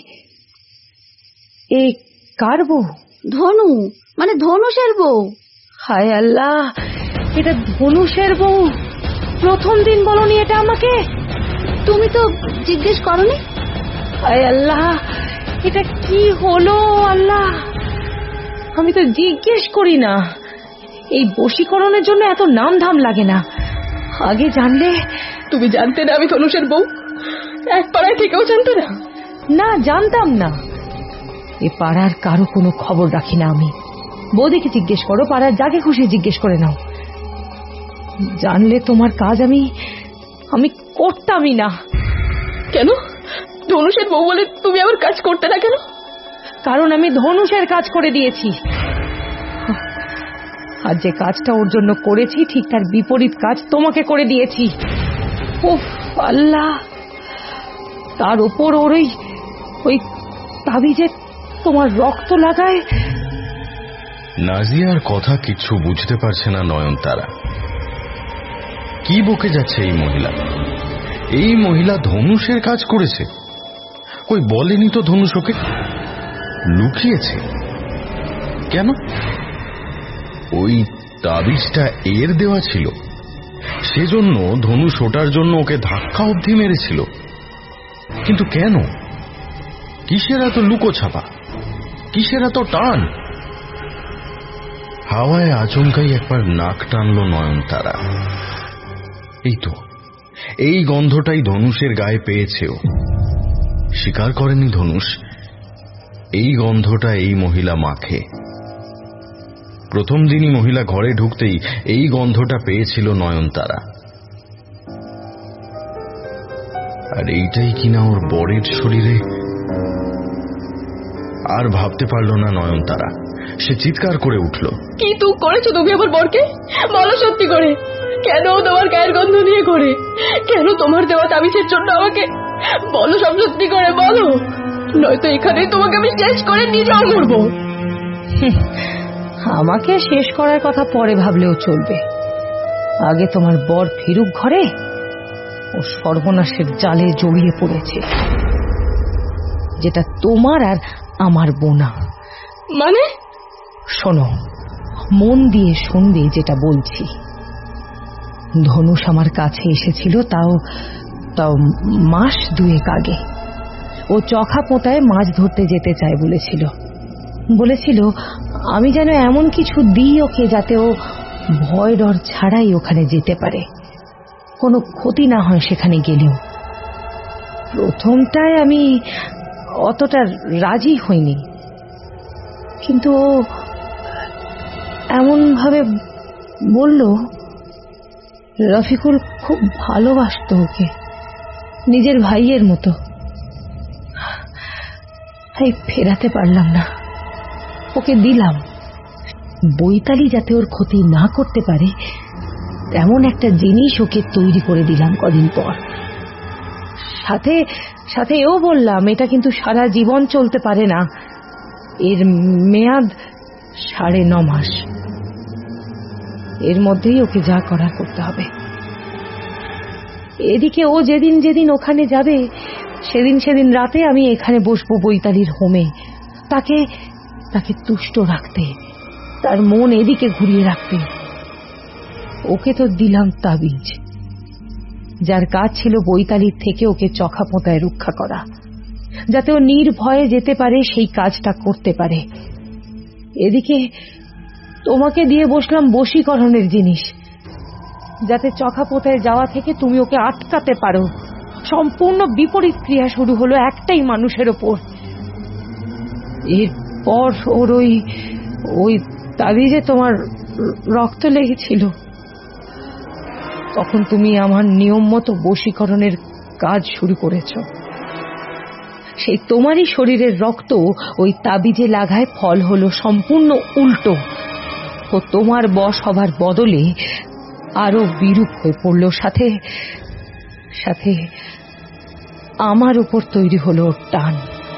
এ কার বউ? ধনু মানে ধনুষের বউ। হায় আল্লাহ, এটা ধনুষের বউ। প্রথম দিন বলনি এটা আমাকে? তুমি তো জিজ্ঞেস করনি। হায় আল্লাহ, এটা কি হলো আল্লাহ, আমি তো জিজ্ঞেস করি না। এই বশীকরণের জন্য এত নাম ধাম লাগে না। আগে জানলে। তুমি জানতে না আমি ধনুষের বউ? এক পাড়ায় থেকেও জানতে না? না, জানতাম না। এ পাড়ার কারো কোনো খবর রাখি না আমি। বৌদিকে জিজ্ঞেস করো, পাড়ার যাকে খুশি জিজ্ঞেস করে নাও। জানলে তোমার কাজ আমি আমি করতামই না। কেন? ধনুষের বউ বলে তুমি আমার কাজ করতে না কেন? কারণ আমি ধনুষের কাজ করে দিয়েছি। আর যে কাজটা ওর জন্য করেছি ঠিক তার বিপরীত কাজ তোমাকে করে দিয়েছি। উফ আল্লাহ, তার ওপর ওর ওই ওই তাবিজে তোমার রক্ত লাগায়। নাজিয়ার কথা কিচ্ছু বুঝতে পারছে না নয়নতারা। কি বকে যাচ্ছে এই মহিলা? এই মহিলা ধনুষের কাজ করেছে? কই বলেনি তো ধনুষ ওকে, লুকিয়েছে কেন? ওই তাবিজটা এর দেওয়া ছিল, সেজন্য ধনুষ ওটার জন্য ওকে ধাক্কা অবধি মেরেছিল। কিন্তু কেন? কিসের এত লুকোছাপা, কিসের এত টান? হাওয়ায় আচমকাই একবার নাক টানল নয়নতারা। এই তো, এই গন্ধটাই ধনুষের গায়ে পেয়েছেও। স্বীকার করেনি ধনুষ, এই গন্ধটা এই মহিলা মাখে। প্রথম দিনই মহিলা ঘরে ঢুকতেই এই গন্ধটা পেয়েছিল নয়নতারা। আর এইটাই কিনা ওর বরের শরীরে। আর ভাবতে পারল না নয়নতারা, সে চিৎকার করে উঠল। কি তুই করেছো তুমি আমার বরকে? বলো সত্যি করে, কেন তোমার গায়ের গন্ধ নিয়ে করে? কেন তোমার দেওয়া তাবিজের জন্য আমাকে? বলো সব সত্যি করে বলো, নয়তো এখানেই তোমাকে আমি শেষ করে নিজেও মরবো। আমাকে শেষ করার কথা পরে ভাবলেও চলবে, আগে তোমার বর ফিরুক ঘরে। ও সর্বনাশের জালে জড়িয়ে পড়েছে, যেটা তোমার আর আমার বোনা। মানে? শোনো, মন দিয়ে শুনবে যেটা বলছি। ধনুষ আমার কাছে এসেছিল, তাও তাও মাস দুয়েক আগে। ও চখা পোতায় মাছ ধরতে যেতে চায় বলেছিল। বলেছিল আমি যেন এমন কিছু দিই ওকে যাতে ও ভয় ডর ছাড়াই ওখানে যেতে পারে, কোনো ক্ষতি না হয় সেখানে গেলেও। প্রথমটায় আমি অতটা রাজি হইনি, কিন্তু এমন ভাবে বলল রফিকুল খুব ভালোবাসতো ওকে, নিজের ভাইয়ের মতো। তাই ফেরাতে পারলাম না, ওকে দিলাম। বৈতালি যাতে ওর ক্ষতি না করতে পারে তেমন একটা জিনিস ওকে তৈরি করে দিলাম কদিন পর। সাথে সাথে এও বললাম এটা কিন্তু সারা জীবন চলতে পারে না, এর মেয়াদ সাড়ে ন মাস, এর মধ্যেই ওকে যা করার করতে হবে। এদিকে ও যেদিন যেদিন ওখানে যাবে সেদিন সেদিন রাতে আমি এখানে বসবো বৈতালির হোমে, তাকে তাকে তুষ্ট রাখতে, তার মন এদিকে ঘুরিয়ে রাখতে। ওকে তো দিলাম তাবিজ, যার কাজ ছিল বৈতালির থেকে ওকে চখাপোঁতায় রক্ষা করা, যাতে ও নির্ভয়ে যেতে পারে, সেই কাজটা করতে পারে। এদিকে তোমাকে দিয়ে বসলাম বশীকরণের জিনিস, যাতে চখাপোঁতায় যাওয়া থেকে তুমি ওকে আটকাতে পারো। সম্পূর্ণ বিপরীত ক্রিয়া শুরু হলো একটাই মানুষের ওপর। এরপর ওর ওই ওই তাবিজে তোমার রক্ত লেগেছিল, তখন তুমি আমার নিয়ম মতো বশীকরণের কাজ শুরু করেছ। সেই তোমারই শরীরের রক্ত ওই তাবিজে লাগায় ফল হলো সম্পূর্ণ উল্টো। ও তোমার বশ হবার বদলে আরো বিরূপ হয়ে পড়ল, সাথে সাথে আমার উপর তৈরি হলো টান।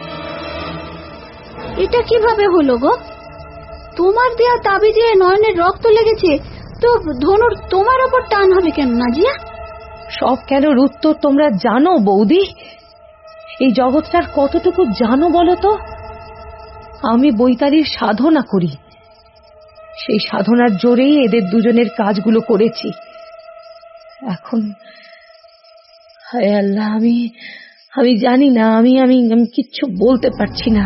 এটা কিভাবে হলো গো? তোমার দেয়া তাবিজে নয়নের রক্ত লেগেছে, তো ধনুর তোমার ওপর টান হবে কেন নাজিয়া? সব কেনর উত্তর তোমরা জানো বৌদি? এই জগৎটার কতটুকু জানো বলো তো? আমি বৈতালির সাধনা করি, সেই সাধনার জোরেই এদের দুজনের কাজগুলো করেছি। এখন হায় আল্লাহ, আমি আমি জানি না, আমি আমি আমি কিচ্ছু বলতে পারছি না।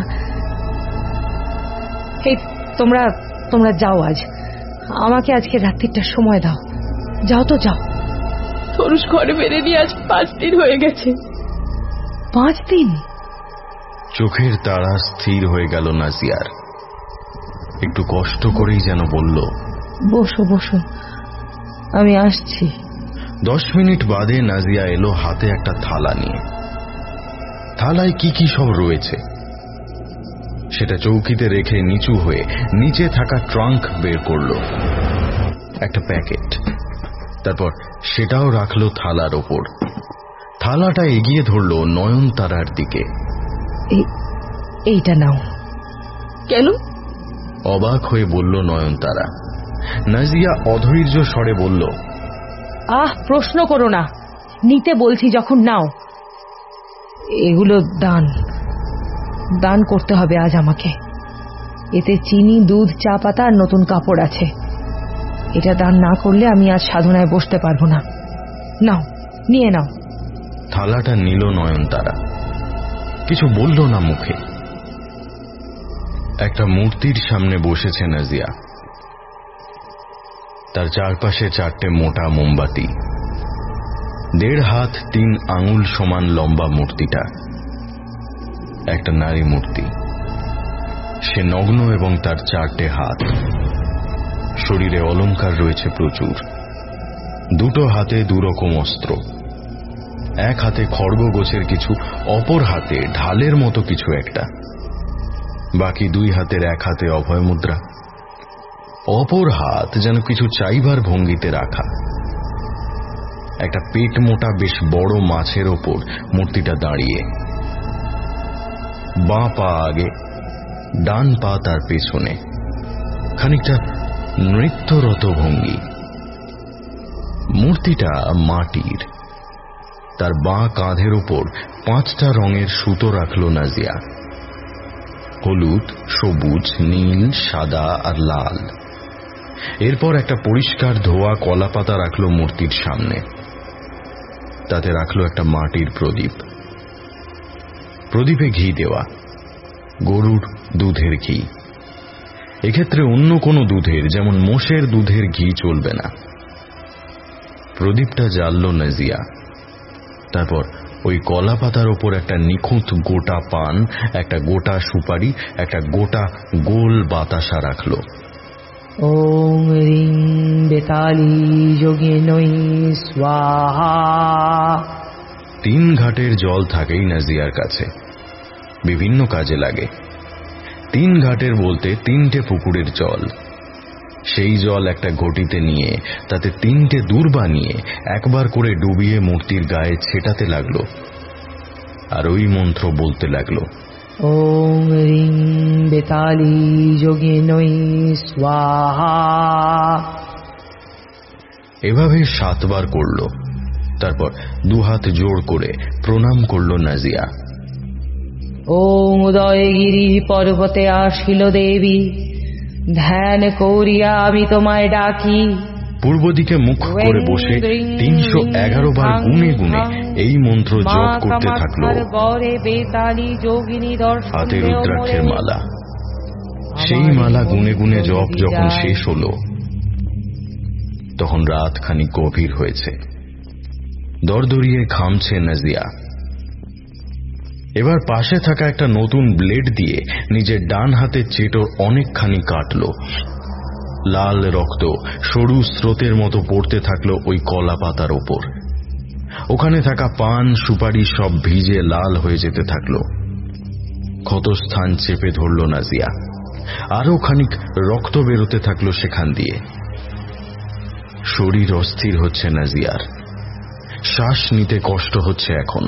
এই তোমরা তোমরা যাও, আজ আমাকে আজকে রাত্রিটা সময় দাও, যাও তো যাও। সরুষ ঘরে বেড়ে নিয়ে আজ পাঁচ দিন হয়ে গেছে। পাঁচ দিন? চোখের তারা স্থির হয়ে গেল নাজিয়ার। একটু কষ্ট করেই যেন বলল, বসো বসো, আমি আসছি। দশ মিনিট বাদে নাজিয়া এলো হাতে একটা থালা নিয়ে। থালায় কি কি সব রয়েছে সেটা চৌকিতে রেখে নিচু হয়ে নিচে থাকা ট্রাঙ্ক বের করল, একটা প্যাকেট। তারপর সেটাও রাখলো থালার ওপর। থালাটা এগিয়ে ধরল নয়নতারার দিকে। এইটা নাও। কেন? অবাক হয়ে বলল নয়নতারা। নাজিয়া অধৈর্য স্বরে বলল, আহ, প্রশ্ন করো না, নিতে বলছি যখন নাও। এগুলো দান দান করতে হবে আজ আমাকে। এতে চিনি, দুধ, চা পাতা আর নতুন কাপড় আছে। এটা দান না করলে আমি আজ সাধনায় বসতে পারবো না। নাও, নিয়ে নাও। থালাটা নিল নয়নতারা, কিছু বলল না মুখে। একটা মূর্তির সামনে বসেছে নাজিয়া, তার চারপাশে চারটে মোটা মোমবাতি। দেড় হাত তিন আঙুল সমান লম্বা মূর্তিটা একটা নারী মূর্তি। সে নগ্ন এবং তার চারটে হাত। শরীরে অলংকার রয়েছে প্রচুর। দুটো হাতে দুরকম অস্ত্র, এক হাতে খড়গ গোছের কিছু, অপর হাতে ঢালের মতো কিছু একটা, বাকি দুই হাতের এক হাতে অভয় মুদ্রা। অপর হাত যেন কিছু চাইবার ভঙ্গিতে রাখা। একটা পেট মোটা বেশ বড় মাছের ওপর মূর্তিটা দাঁড়িয়ে, বাঁ পা আগে, ডান পা তার পেছনে, খানিকটা নৃত্যরত ভঙ্গি। মূর্তিটা মাটির। তার বাঁ কাঁধের উপর পাঁচটা রঙের সুতো রাখল নাজিয়া, হলুদ, সবুজ, নীল, সাদা আর লাল। এরপর একটা পরিষ্কার ধোয়া কলা পাতা রাখল মূর্তির সামনে। তাতে রাখল একটা মাটির প্রদীপ। প্রদীপে ঘি দেওয়া, গরুর দুধের ঘি। এক্ষেত্রে অন্য কোনো দুধের, যেমন মোষের দুধের ঘি চলবে না। প্রদীপটা জ্বালল নাজিয়া। তারপর ওই কলা পাতার ওপর একটা নিখুঁত গোটা পান, একটা গোটা সুপারি, একটা গোটা গোল বাতাসা রাখল। ওম রিং বেতালি যোগিনৈ স্বাহা। তিন ঘাটের জল থাকেই নাজিয়ার কাছে, বিভিন্ন কাজে লাগে। তিন ঘাটের বলতে তিনটে পুকুরের জল। সেই জল একটা ঘটিতে নিয়ে তাতে তিনটে দূর বানিয়ে একবার করে ডুবিয়ে মূর্তির গায়ে ছেটাতে লাগলো, আর ওই মন্ত্র বলতে লাগলো, ওম রিং বেতালি যোগিনৈ স্বাহা। এভাবে সাতবার করল। তারপর দুহাত জোড় করে প্রণাম করল নাজিয়া। ওম উদয়গিরি পর্বতে আসিল দেবী, ধ্যান করিয়া আমি তোমায় ডাকি। পূর্ব দিকে মুখ করে বসে তিনশো এগারো বার গুনে গুনে এই মন্ত্র জপ করতে থাকলো। হাতে রুদ্রাক্ষের মালা। সেই মালা গুনে গুনে জপ যখন শেষ হলো, তখন রাত খানিক গভীর হয়েছে। দরদরিয়ে ঘামছে নাজিয়া। এবার পাশে থাকা একটা নতুন ব্লেড দিয়ে নিজের ডান হাতের চেটো অনেকখানি কাটল। লাল রক্ত সরু স্রোতের মতো পড়তে থাকলো ওই কলা পাতার ওপর। ওখানে থাকা পান সুপারি সব ভিজে লাল হয়ে যেতে থাকলো। ক্ষতস্থান চেপে ধরল নাজিয়া। আরো খানিক রক্ত বেরোতে থাকলো সেখান দিয়ে। শরীর অস্থির হচ্ছে নাজিয়ার। শ্বাস নিতে কষ্ট হচ্ছে এখন।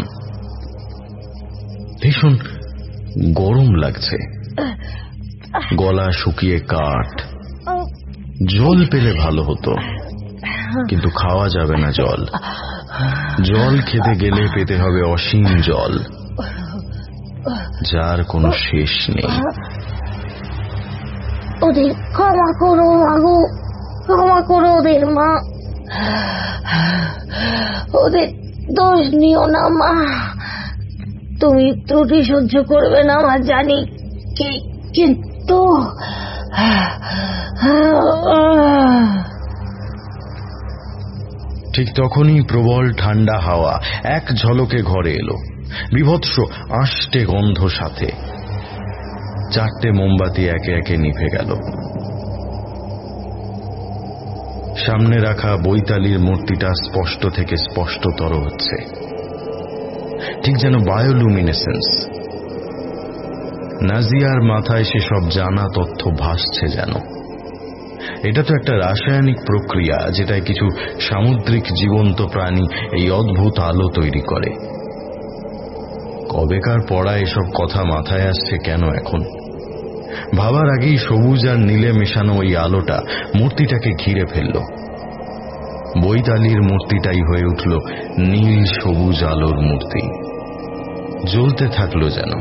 ভীষণ গরম লাগছে। গলা শুকিয়ে কাঠ। জল পেলে ভালো হতো, কিন্তু খাওয়া যাবে না জল। জল খেতে গেলে পেতে হবে অসীম জল, যার কোনো শেষ নেই। ওদের ক্ষমা করো মাগো, ক্ষমা করো ওদের মা, ওদের দোষ নিও না মা। তুমি ত্রুটি সহ্য করবে না মা জানি, কিন্তু ঠিক তখনই প্রবল ঠান্ডা হাওয়া এক ঝলকে ঘরে এলো, বিভৎস আষ্টে গন্ধ সাথে। চারটে মোমবাতি একে একে নিভে গেল। সামনে রাখা বৈতালির মূর্তিটা স্পষ্ট থেকে স্পষ্টতর হচ্ছে, ঠিক যেন বায়োলুমিনেসেন্স। নাজিয়ার মাথায় সেসব জানা তথ্য ভাসছে যেন। এটা তো একটা রাসায়নিক প্রক্রিয়া, যেটায় কিছু সামুদ্রিক জীবন্ত প্রাণী এই অদ্ভুত আলো তৈরি করে। কবেকার পড়া এসব কথা মাথায় আসছে কেন এখন? ভাবার আগেই সবুজ আর নীলে মেশানো ওই আলোটা মূর্তিটাকে ঘিরে ফেলল। বৈতালির মূর্তিটাই হয়ে উঠল নীল সবুজ আলোর মূর্তি। জ্বলতে থাকলো যেন।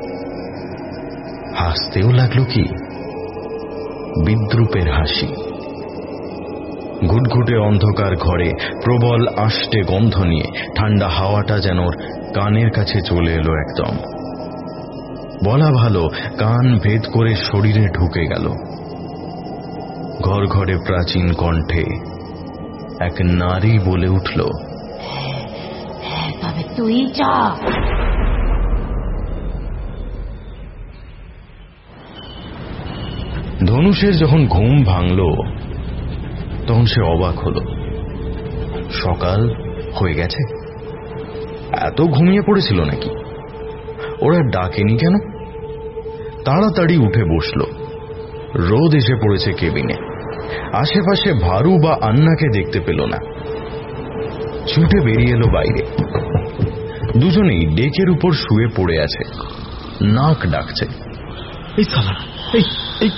হাসতেও লাগলো কি বিদ্রুপের হাসি। ঘুটঘুটে অন্ধকার ঘরে প্রবল আষ্টে গন্ধ নিয়ে ঠান্ডা হাওয়াটা যেন কানের কাছে চলে এলো একদম। বলা ভালো, কান ভেদ করে শরীরে ঢুকে গেল। ঘর ঘরে প্রাচীন কণ্ঠে এক নারী বলে উঠল, তবে তুই যা। ধনুষের যখন ঘুম ভাঙল, তখন সে অবাক হল। সকাল হয়ে গেছে? এত ঘুমিয়ে পড়েছিল নাকি? ওরা ডাকেনি কেন? তাড়াতাড়ি উঠে বসল। রোদ এসে পড়েছে কেবিনে। আশেপাশে ভারু বা আন্নাকে দেখতে পেল না। ছুটে বেরিয়ে এলো বাইরে। দুজনেই ডেকের উপর শুয়ে পড়ে আছে, নাক ডাকছে। এই সালা, এই এই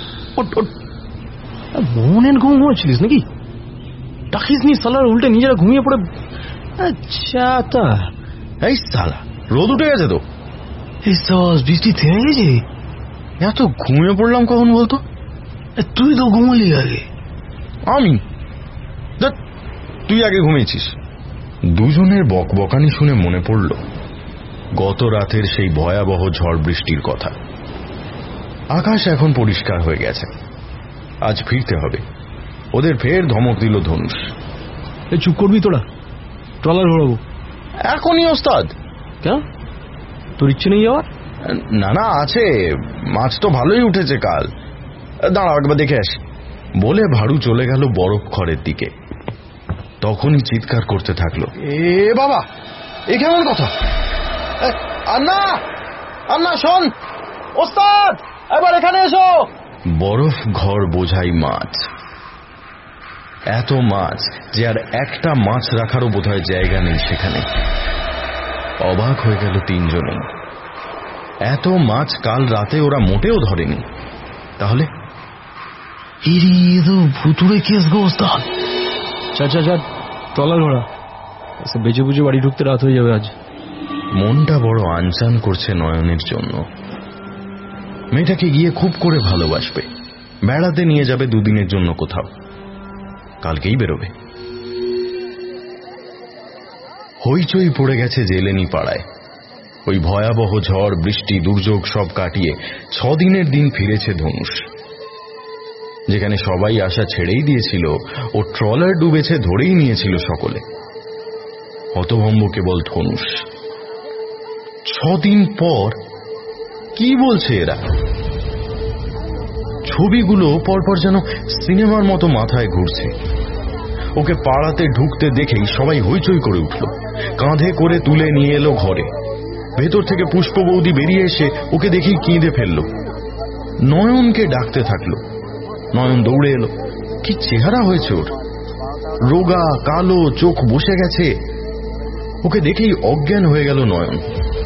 মনের ঘুম হয়েছিলিস নাকি? ডাকিস নি সালার, উল্টে নিজেরা ঘুমিয়ে পড়ে। আচ্ছা তা এই সালা, রোদ উঠে গেছে তো। এই সাস, বৃষ্টি থেমে গেছে। এত ঘুমিয়ে পড়লাম কখন বলতো? তুই তো ঘুমালি আগে। আমি? তুই আগে ঘুমিয়েছিস। দুজনের বকবকানি শুনে মনে পড়ল গত রাতের সেই ভয়াবহ ঝড় বৃষ্টির কথা। আকাশ এখন পরিষ্কার হয়ে গেছে। আজ ফিরতে হবে। ওদের ফের ধমক দিল ধনুষ। চুপ করবি তোরা, ট্রলার ঘোরাবো। এখনই ওস্তাদ? কেন, তোর ইচ্ছে নেই যাওয়ার? না না, আছে। মাছ তো ভালোই উঠেছে কাল। দাঁড়াও একবার দেখে আসি। বলে ভাড়ু চলে গেল বরফ ঘরের দিকে। তখনই চিৎকার করতে থাকলো, এ বাবা, এ কেমন কথা? আন্না, আন্না শোন, ওস্তাদ এবার এখানে এসো। বরফ ঘর বোঝাই মাছ, এত মাছ যে আর একটা মাছ রাখারও বোধহয় জায়গা নেই সেখানে। অবাক হয়ে গেল তিনজনেই। এত মাছ কাল রাতে ওরা মোটেও ধরেনি। তাহলে ভুতুড়ে কেস গো ওস্তাদ। চা চা চা, তলা ঘোড়া, বেঁচে বুঝে বাড়ি ঢুকতে রাত হয়ে যাবে আজ। মনটা বড় আনচান করছে নয়নের জন্য। মেয়েটাকে গিয়ে খুব করে ভালোবাসবে, বেড়াতে নিয়ে যাবে দুদিনের জন্য কোথাও, কালকেই বেরোবে। হইচই পড়ে গেছে জেলেনি পাড়ায়। ওই ভয়াবহ ঝড় বৃষ্টি দুর্যোগ সব কাটিয়ে ছদিনের দিন ফিরেছে ধনুষ। যেখানে সবাই আশা ছেড়েই দিয়েছিল, ও ট্রলার ডুবেছে ধরেই নিয়েছিল সকলে। হতভম্ব কেবল ধনুষ। ছদিন পর কি বলছে এরা? ছবিগুলো পরপর যেন সিনেমার মতো মাথায় ঘুরছে। ওকে পাড়াতে ঢুকতে দেখেই সবাই হইচই করে উঠল, কাঁধে করে তুলে নিয়ে এলো ঘরে। ভেতর থেকে পুষ্প বৌদি বেরিয়ে এসে ওকে দেখেই কেঁদে ফেলল। নয়নকে ডাকতে থাকলো। নয়ন দৌড়ে এলো। কি চেহারা হয়েছে ওর, রোগা কালো, চোখ বসে গেছে। ওকে দেখেই অজ্ঞান হয়ে গেল নয়ন।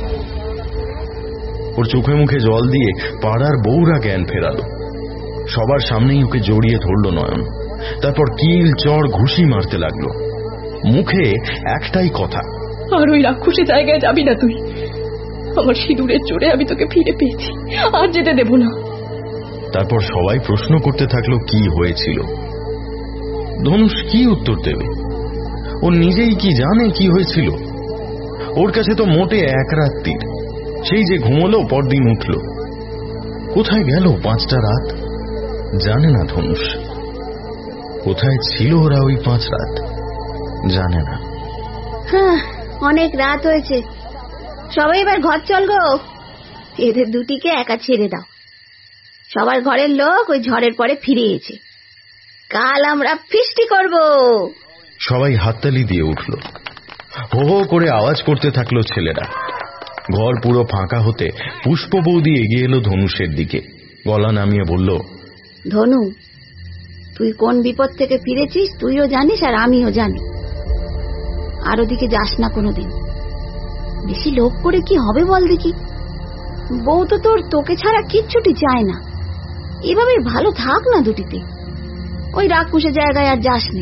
ওর চোখে মুখে জল দিয়ে পাড়ার বউরা জ্ঞান ফেরালো। সবার সামনেই ওকে জড়িয়ে ধরল নয়ন। তারপর কিল চড় ঘুষি মারতে লাগলো। মুখে একটাই কথা, আর ওই রাক্ষসী জায়গায় যাবি না তুই। আমার সিঁদুরের জোরে আমি তোকে ফিরে পেয়েছি, আর যেতে দেব না। তারপর সবাই প্রশ্ন করতে থাকলো কি হয়েছিল। ধনুষ কি উত্তর দেবে? ও নিজেই কি জানে কি হয়েছিল? ওর কাছে তো মোটে এক রাত্রির, সেই যে ঘুমলো পরদিন উঠল। কোথায় গেল পাঁচটা রাত জানে না ধনুষ। কোথায় ছিল ওরা ওই পাঁচ রাত জানে না। হ্যাঁ, অনেক রাত হয়েছে, সবাই এবার ঘর চল গো। এদের দুটিকে একা ছেড়ে দাও। সবার ঘরের লোক ওই ঝড়ের পরে ফিরে এসেছে, কাল আমরা ফিস্টি করব। সবাই হাততালি দিয়ে উঠল। হো হো করে আওয়াজ করতে থাকলো ছেলেরা। ঘর পুরো ফাঁকা হতে পুষ্প বৌদি এগিয়ে এলো ধনুষের দিকে, গলা নামিয়ে বলল, ধনু, তুই কোন বিপদ থেকে ফিরেছিস তুইও জানিস আর আমিও জানি। আর ওদিকে যাস না কোনোদিন। বেশি লোভ করে কি হবে বল দেখি। বউ তো তোর তোকে ছাড়া কিচ্ছুটি চায় না। এভাবে ভালো থাক না দুটিতে। ওই রাক্ষসের জায়গায় আর যাসনি।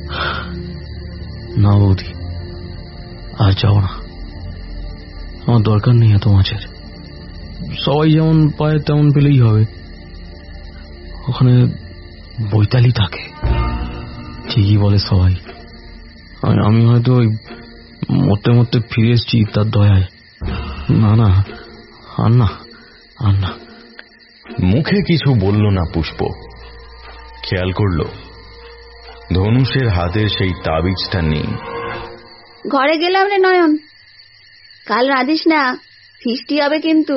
না বৌদি, আর যাও না। আমার দরকার নেই এত মাছের। সবাই যেমন পায় তেমন পেলেই হবে। ওখানে বৈতালি থাকে, ঠিকই বলে সবাই। আমি হয়তো ওই মরতে মরতে ফিরে এসেছি তার দয়ায়। না না, আর না, আর না। মুখে কিছু বলল না পুষ্প। খেয়াল করল ধনুষের হাতের সেই তাবিজটা নেই। ঘরে গেলাম রে নয়ন, কাল রাঁধিস না, ফিস্টি হবে কিন্তু।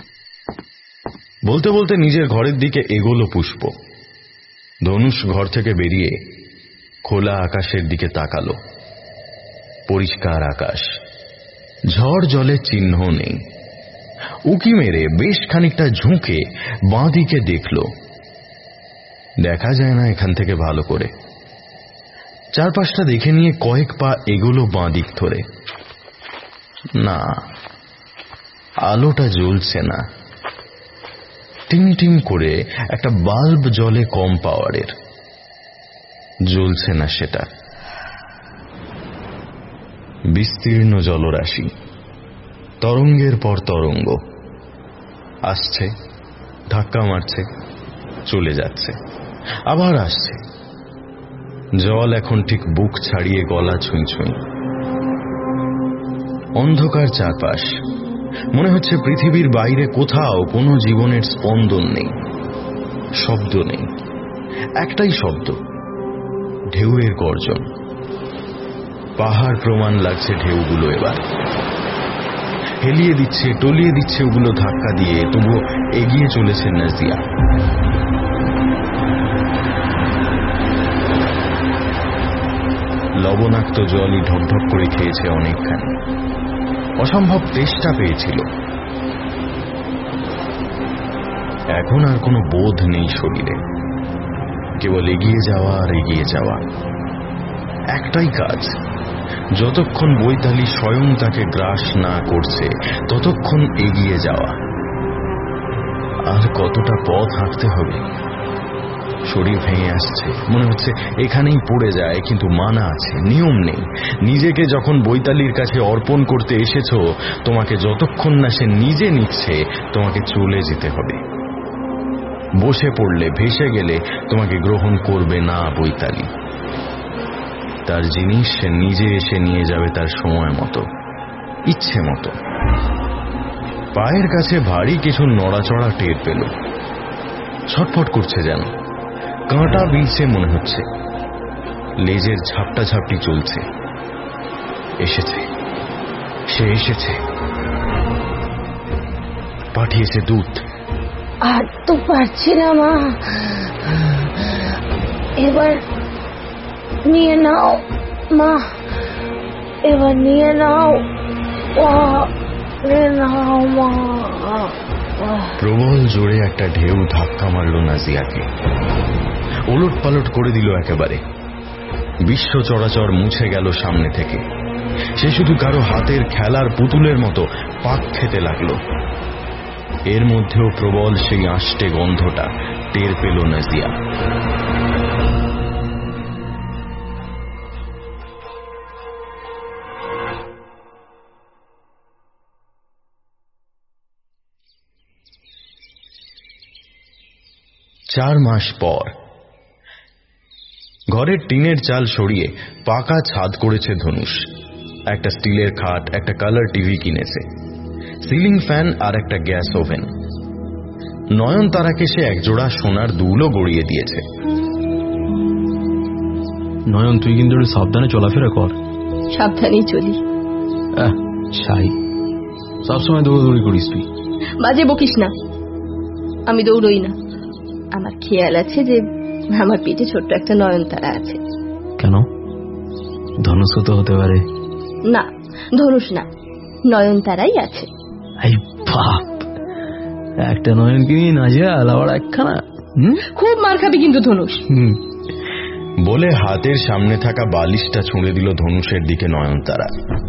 বলতে বলতে নিজের ঘরের দিকে এগোলো পুষ্প। ধনুষ ঘর থেকে বেরিয়ে খোলা আকাশের দিকে তাকালো। পরিষ্কার আকাশ, ঝড় জলের চিহ্ন নেই। উকি মেরে বেশ খানিকটা ঝুঁকে বাঁ দিকে দেখল। দেখা যায় না এখান থেকে ভালো করে। চারপাশটা দেখে নিয়ে কয়েক পা এগোলো বাঁ দিক ধরে। না, আলোটা জ্বলছে না। টিম টিম করে একটা বাল্ব জ্বলে কম পাওয়ারের, জ্বলছে না সেটা। বিস্তীর্ণ জলরাশি, তরঙ্গের পর তরঙ্গ, আসছে, ধাক্কা মারছে, চলে যাচ্ছে, আবার আসছে। জল এখন ঠিক বুক ছাড়িয়ে গলা ছুঁই ছুঁই। অন্ধকার চারপাশ, মনে হচ্ছে পৃথিবীর বাইরে কোথাও কোনো জীবনের স্পন্দন নেই, শব্দ নেই। একটাই শব্দ, ঢেউয়ের গর্জন। পাহাড় প্রমাণ লাগছে ঢেউগুলো এবার হেলিয়ে দিচ্ছে, টলিয়ে দিচ্ছে ওগুলো ধাক্কা দিয়ে, তবুও এগিয়ে চলেছে নাজিয়া। লবণাক্ত জলই ঢকঢক করে খেয়েছে অনেকখানি। অসম্ভব তেষ্টা পেয়েছিল। এখন আর কোনো বোধ নেই শরীরে, কেবল এগিয়ে যাওয়া আর এগিয়ে যাওয়া। একটাই কাজ, যতক্ষণ বৈতালি স্বয়ং তাকে গ্রাস না করছে ততক্ষণ এগিয়ে যাওয়া। আর কতটা পথ হাঁটতে হবে। শরীর ভেঙে আসছে, মনে হচ্ছে এখানেই পড়ে যায়, কিন্তু মানা আছে, নিয়ম নেই। নিজেকে যখন বৈতালির কাছে অর্পণ করতে এসেছ, তোমাকে যতক্ষণ না সে নিজে নিচ্ছে তোমাকে চলে যেতে হবে। বসে পড়লে, ভেসে গেলে তোমাকে গ্রহণ করবে না বৈতালি। তার জিনিস সে নিজে এসে নিয়ে যাবে তার সময় মতো, ইচ্ছে মতো। পায়ের কাছে ভারী কিছু নড়াচড়া টের পেল। ছটফট করছে যেন, কাঁটা বিলছে মনে হচ্ছে। লেজের ঝাপটা ঝাপটি চলছে। এসেছে, সে এসেছে, পাঠিয়েছে দূত। আর তো পারছি না মা, এবার নিয়ে নাও মা, এবার নিয়ে নাও, নিয়ে নাও মা। প্রবল জোরে একটা ঢেউ ধাক্কা মারল নাজিয়াকে, ওলট পালট করে দিল একেবারে। বিশ্ব চরাচর মুছে গেল সামনে থেকে। সে শুধু কারো হাতের খেলার পুতুলের মতো পাক খেতে লাগলো। এর মধ্যেও প্রবল সেই আষ্টে গন্ধটা টের পেল নাজিয়া। চার মাস পর ঘরের টিনের চাল সরিয়ে পাকা ছাদ করেছে ধনুষ। একটা স্টিলের খাট, একটা কালার টিভি কিনেছে, সিলিং ফ্যান আর একটা গ্যাস ওভেন। নয়নতারাকে সে একজোড়া সোনার দুলও গড়িয়ে দিয়েছে। নয়ন, তুই কিন্তু একটু সাবধানে চলাফেরা কর। সাবধানেই চলি। ছাই, সবসময় দৌড়দৌড়ি করিস তুই। বাজে বকিস না, আমি দৌড়ই না। আমার খেয়াল আছে যে আমার পেটে ছোট্ট একটা নয়নতারা আছে। কেন? ধনুষ তো হতে পারে। না, ধনুষ না, নয়নতারাই আছে। এই বাপ, একটা নয়ন কিনি না যা আলাবার একখানা। খুব মার খাবি কিন্তু ধনুষ। বলে হাতের সামনে থাকা বালিশটা ছুঁড়ে দিল ধনুষের দিকে নয়নতারা।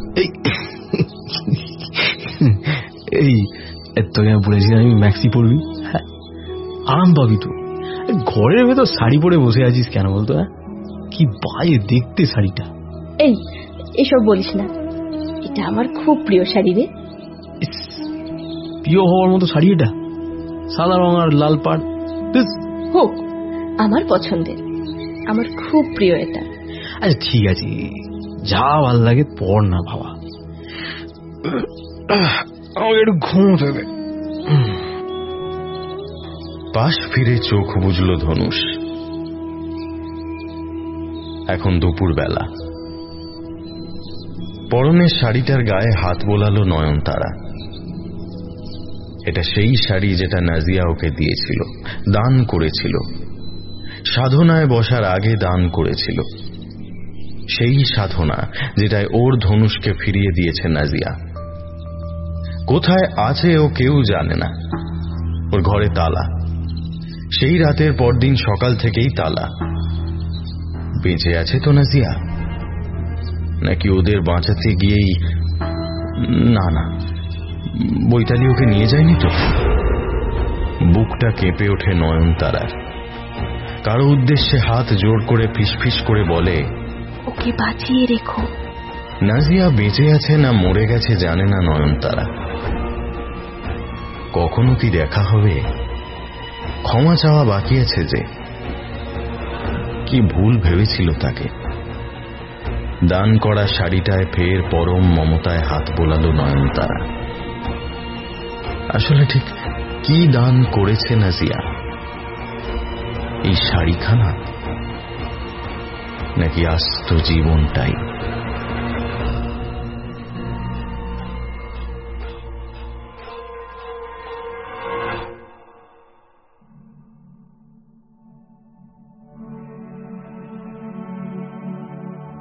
এই তোকে আমি বলেছি আমি ম্যাক্সি পরবি, হ্যাঁ আরাম পাবি তো। ঘরের ভেতর শাড়ি পরে বসে আছিস কেন বলতো? হ্যাঁ, কি বাজে দেখতে শাড়িটা। এই এসব বলিস না, এটা আমার খুব প্রিয় শাড়ি রে। প্রিয় হওয়ার মতো শাড়ি এটা? সাদা রং আর লাল পাড়। হোক, আমার পছন্দের, আমার খুব প্রিয় এটা। আচ্ছা ঠিক আছে, যা ভাল লাগে পর না বাবা, আমাকে একটু ঘুমোতে দে। পাশ ফিরে চোখ বুঝল ধনুষ। এখন দুপুর বেলা। পরনের শাড়িটার গায়ে হাত বোলালো নয়নতারা। এটা সেই শাড়ি যেটা নাজিয়া ওকে দিয়েছিল, দান করেছিল, সাধনায় বসার আগে দান করেছিল। সেই সাধনা যেটায় ওর ধনুষকে ফিরিয়ে দিয়েছে নাজিয়া। কোথায় আছে ও কেউ জানে না। ওর ঘরে তালা, সেই রাতের পরদিন সকাল থেকেই তালা। বেঁচে আছে তো নাজিয়া? নাকি ওদের বাঁচাতে গিয়েই? না না, বৈতালি ওকে নিয়ে যায়নি তো? বুকটা কেঁপে ওঠে নয়নতারার। কারো উদ্দেশ্যে হাত জোড় করে ফিসফিস করে বলে, ওকে বাঁচিয়ে রেখো। নাজিয়া বেঁচে আছে না মরে গেছে জানে না নয়নতারা। কখনো কি দেখা হবে? ক্ষমা চাওয়া বাকি আছে যে। কি ভুল ভেবেছিল তাকে। দান করা শাড়িটায় ফের পরম মমতায় হাত বোলালো নয়নতারা। আসলে ঠিক কি দান করেছে নাজিয়া? এই শাড়িখানা নাকি আস্ত জীবনটাই?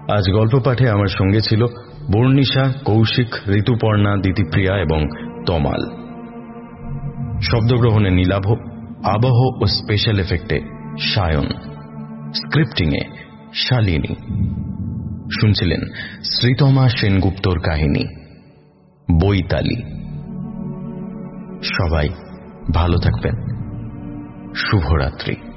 আজ গল্প পাঠে আমার সঙ্গে ছিল বর্ণিশা, কৌশিক, ঋতুপর্ণা, দিতিপ্রিয়া এবং তমাল। শব্দগ্রহণে নীলাভ, আবহ ও স্পেশাল এফেক্টে সায়ন, স্ক্রিপ্টিংয়ে শালিনী। শুনছিলেন শ্রীতমা সেনগুপ্তর কাহিনী বৈতালি। সবাই ভালো থাকবেন। শুভরাত্রি।